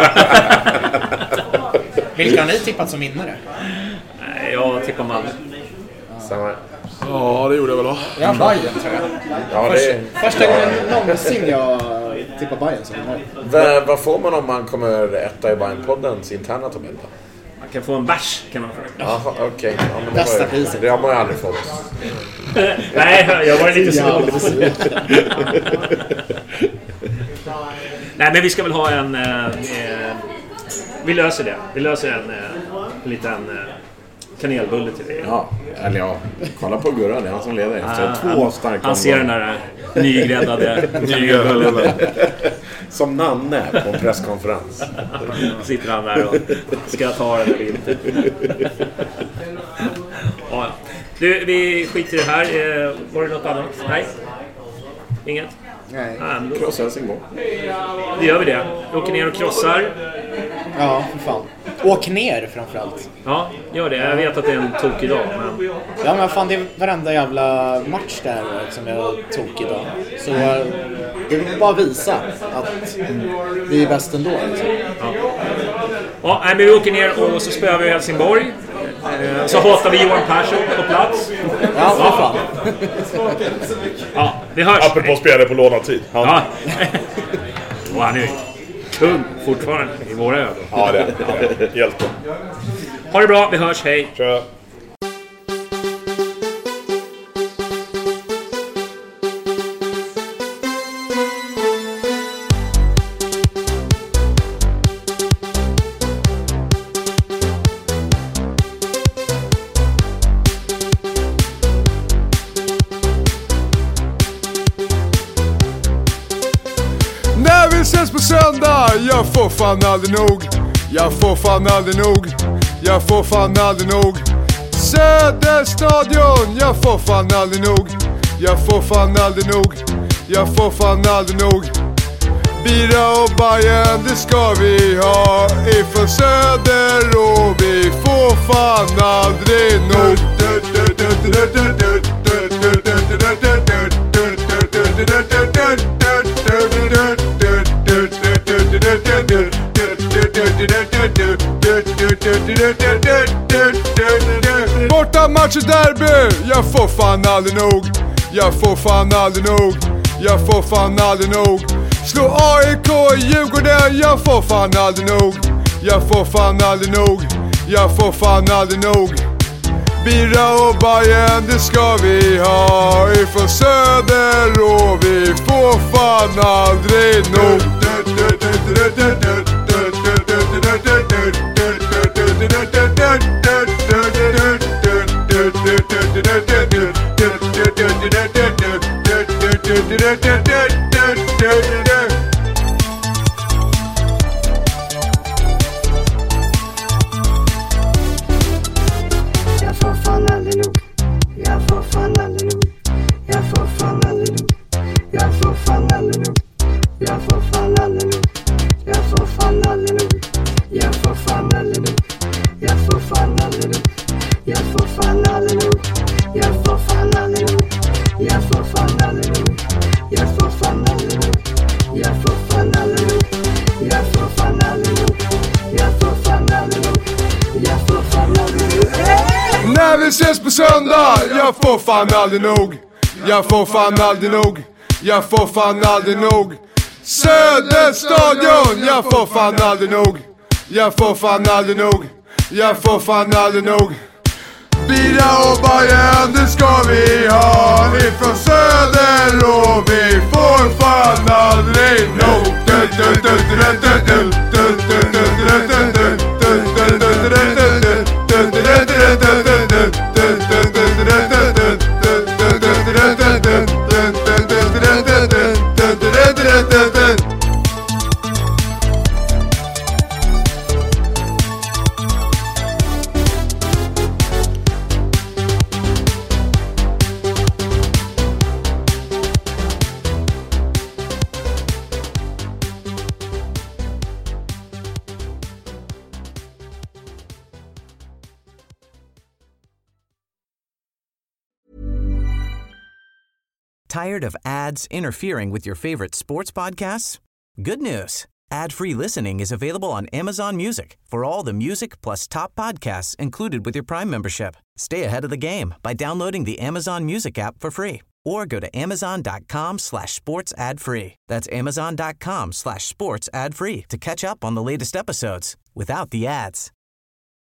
Vilka har ni tippat som vinnare? Nej, jag tippar Malmö. Samma. Ja, det gjorde jag väl då. Ja, Bayern tror jag. Ja, det är... Första gången någonsin jag tippar Bayern som vinnare. Va, vad får man om man kommer etta i Bayern-poddens interna tabell då? Man kan få en bärs, kan man få. Jaha, okej. Okay. Ja, bästa priset. Det har man ju aldrig fått. Nej, jag var lite snål. Nej, men vi ska väl ha en... Eh, eh, vi löser det. Vi löser en, eh, en liten eh, kanelbulle till det. Ja, eller ja. Kolla på Gurra, det är han som leder efter ah, två han, starka Han ser den där nygräddade kanelbullen. Som Nanne på en presskonferens. Sitter han där och ska ta den eller inte. Ja, du, vi skiter i det här. Var det något annat? Nej? Inget? Nej. Nej, krossa Helsingborg. Det gör vi det. Vi åker ner och krossar. Ja, för fan. Åk ner framförallt. Ja, gör det. Jag vet att det är en tokig dag, men... Ja, men fan, det är varenda jävla match där som är tokig dag. Så det vill bara visa att vi är bäst ändå. Liksom. Ja. Ja, men vi åker ner och så spöar vi Helsingborg. Så hatar vi Johan Persson på plats. Ja, för fan. Ja, vi hörs. Apropå spelare på lånad tid. Han... Ja. Och han är kung fortfarande i våra ögon. Ja, det är det. Hjälte. Ha det bra, vi hörs. Hej. Tja. Jag får fan aldrig nog. Jag får fan aldrig nog. Jag får fan aldrig nog. Söderstadion. Jag får fan aldrig nog. Jag får fan aldrig nog. Jag får fan aldrig nog. Bira och Bayern, det ska vi ha ifrån Söder och vi får fan aldrig nog. Borta match och derby, jag får fan aldrig nog. Jag får fan aldrig nog. Jag får fan aldrig nog. Slå A I K i Djurgården, jag får fan aldrig nog. Jag får fan aldrig nog. Jag får fan aldrig nog. Bira och Bajen, det ska vi ha ifrån söder och vi får fan aldrig nog. Jag får fan aldrig nog. Jag får fan aldrig nog. Jag får fan aldrig nog. Jag får fan aldrig nog. Jag får fan aldrig nog. Jag får fan aldrig nog. Jag får fan aldrig nog. Jag får fan aldrig nog. Jag får fan aldrig nog. Jag får fan aldrig nog. Jag får fan aldrig nog. Jag får fan aldrig nog. Jag får fan aldrig nog. Jag får fan aldrig nog. Jag får fan aldrig nog. Jag får fan aldrig nog. När vi ses på söndag, jag får fan aldrig nog. Jag får fan aldrig nog. Jag får fan aldrig nog. Söderstadion, jag får fan aldrig nog. Jag får fan aldrig nog. Jag får fan aldrig nog. Bira och Bajen, det ska vi ha ifrån söder och vi får fan aldrig nog. Tired of ads interfering with your favorite sports podcasts? Good news. Ad-free listening is available on Amazon Music for all the music plus top podcasts included with your Prime membership. Stay ahead of the game by downloading the Amazon Music app for free or go to amazon.com slash sports ad free. That's amazon.com slash sports ad free to catch up on the latest episodes without the ads.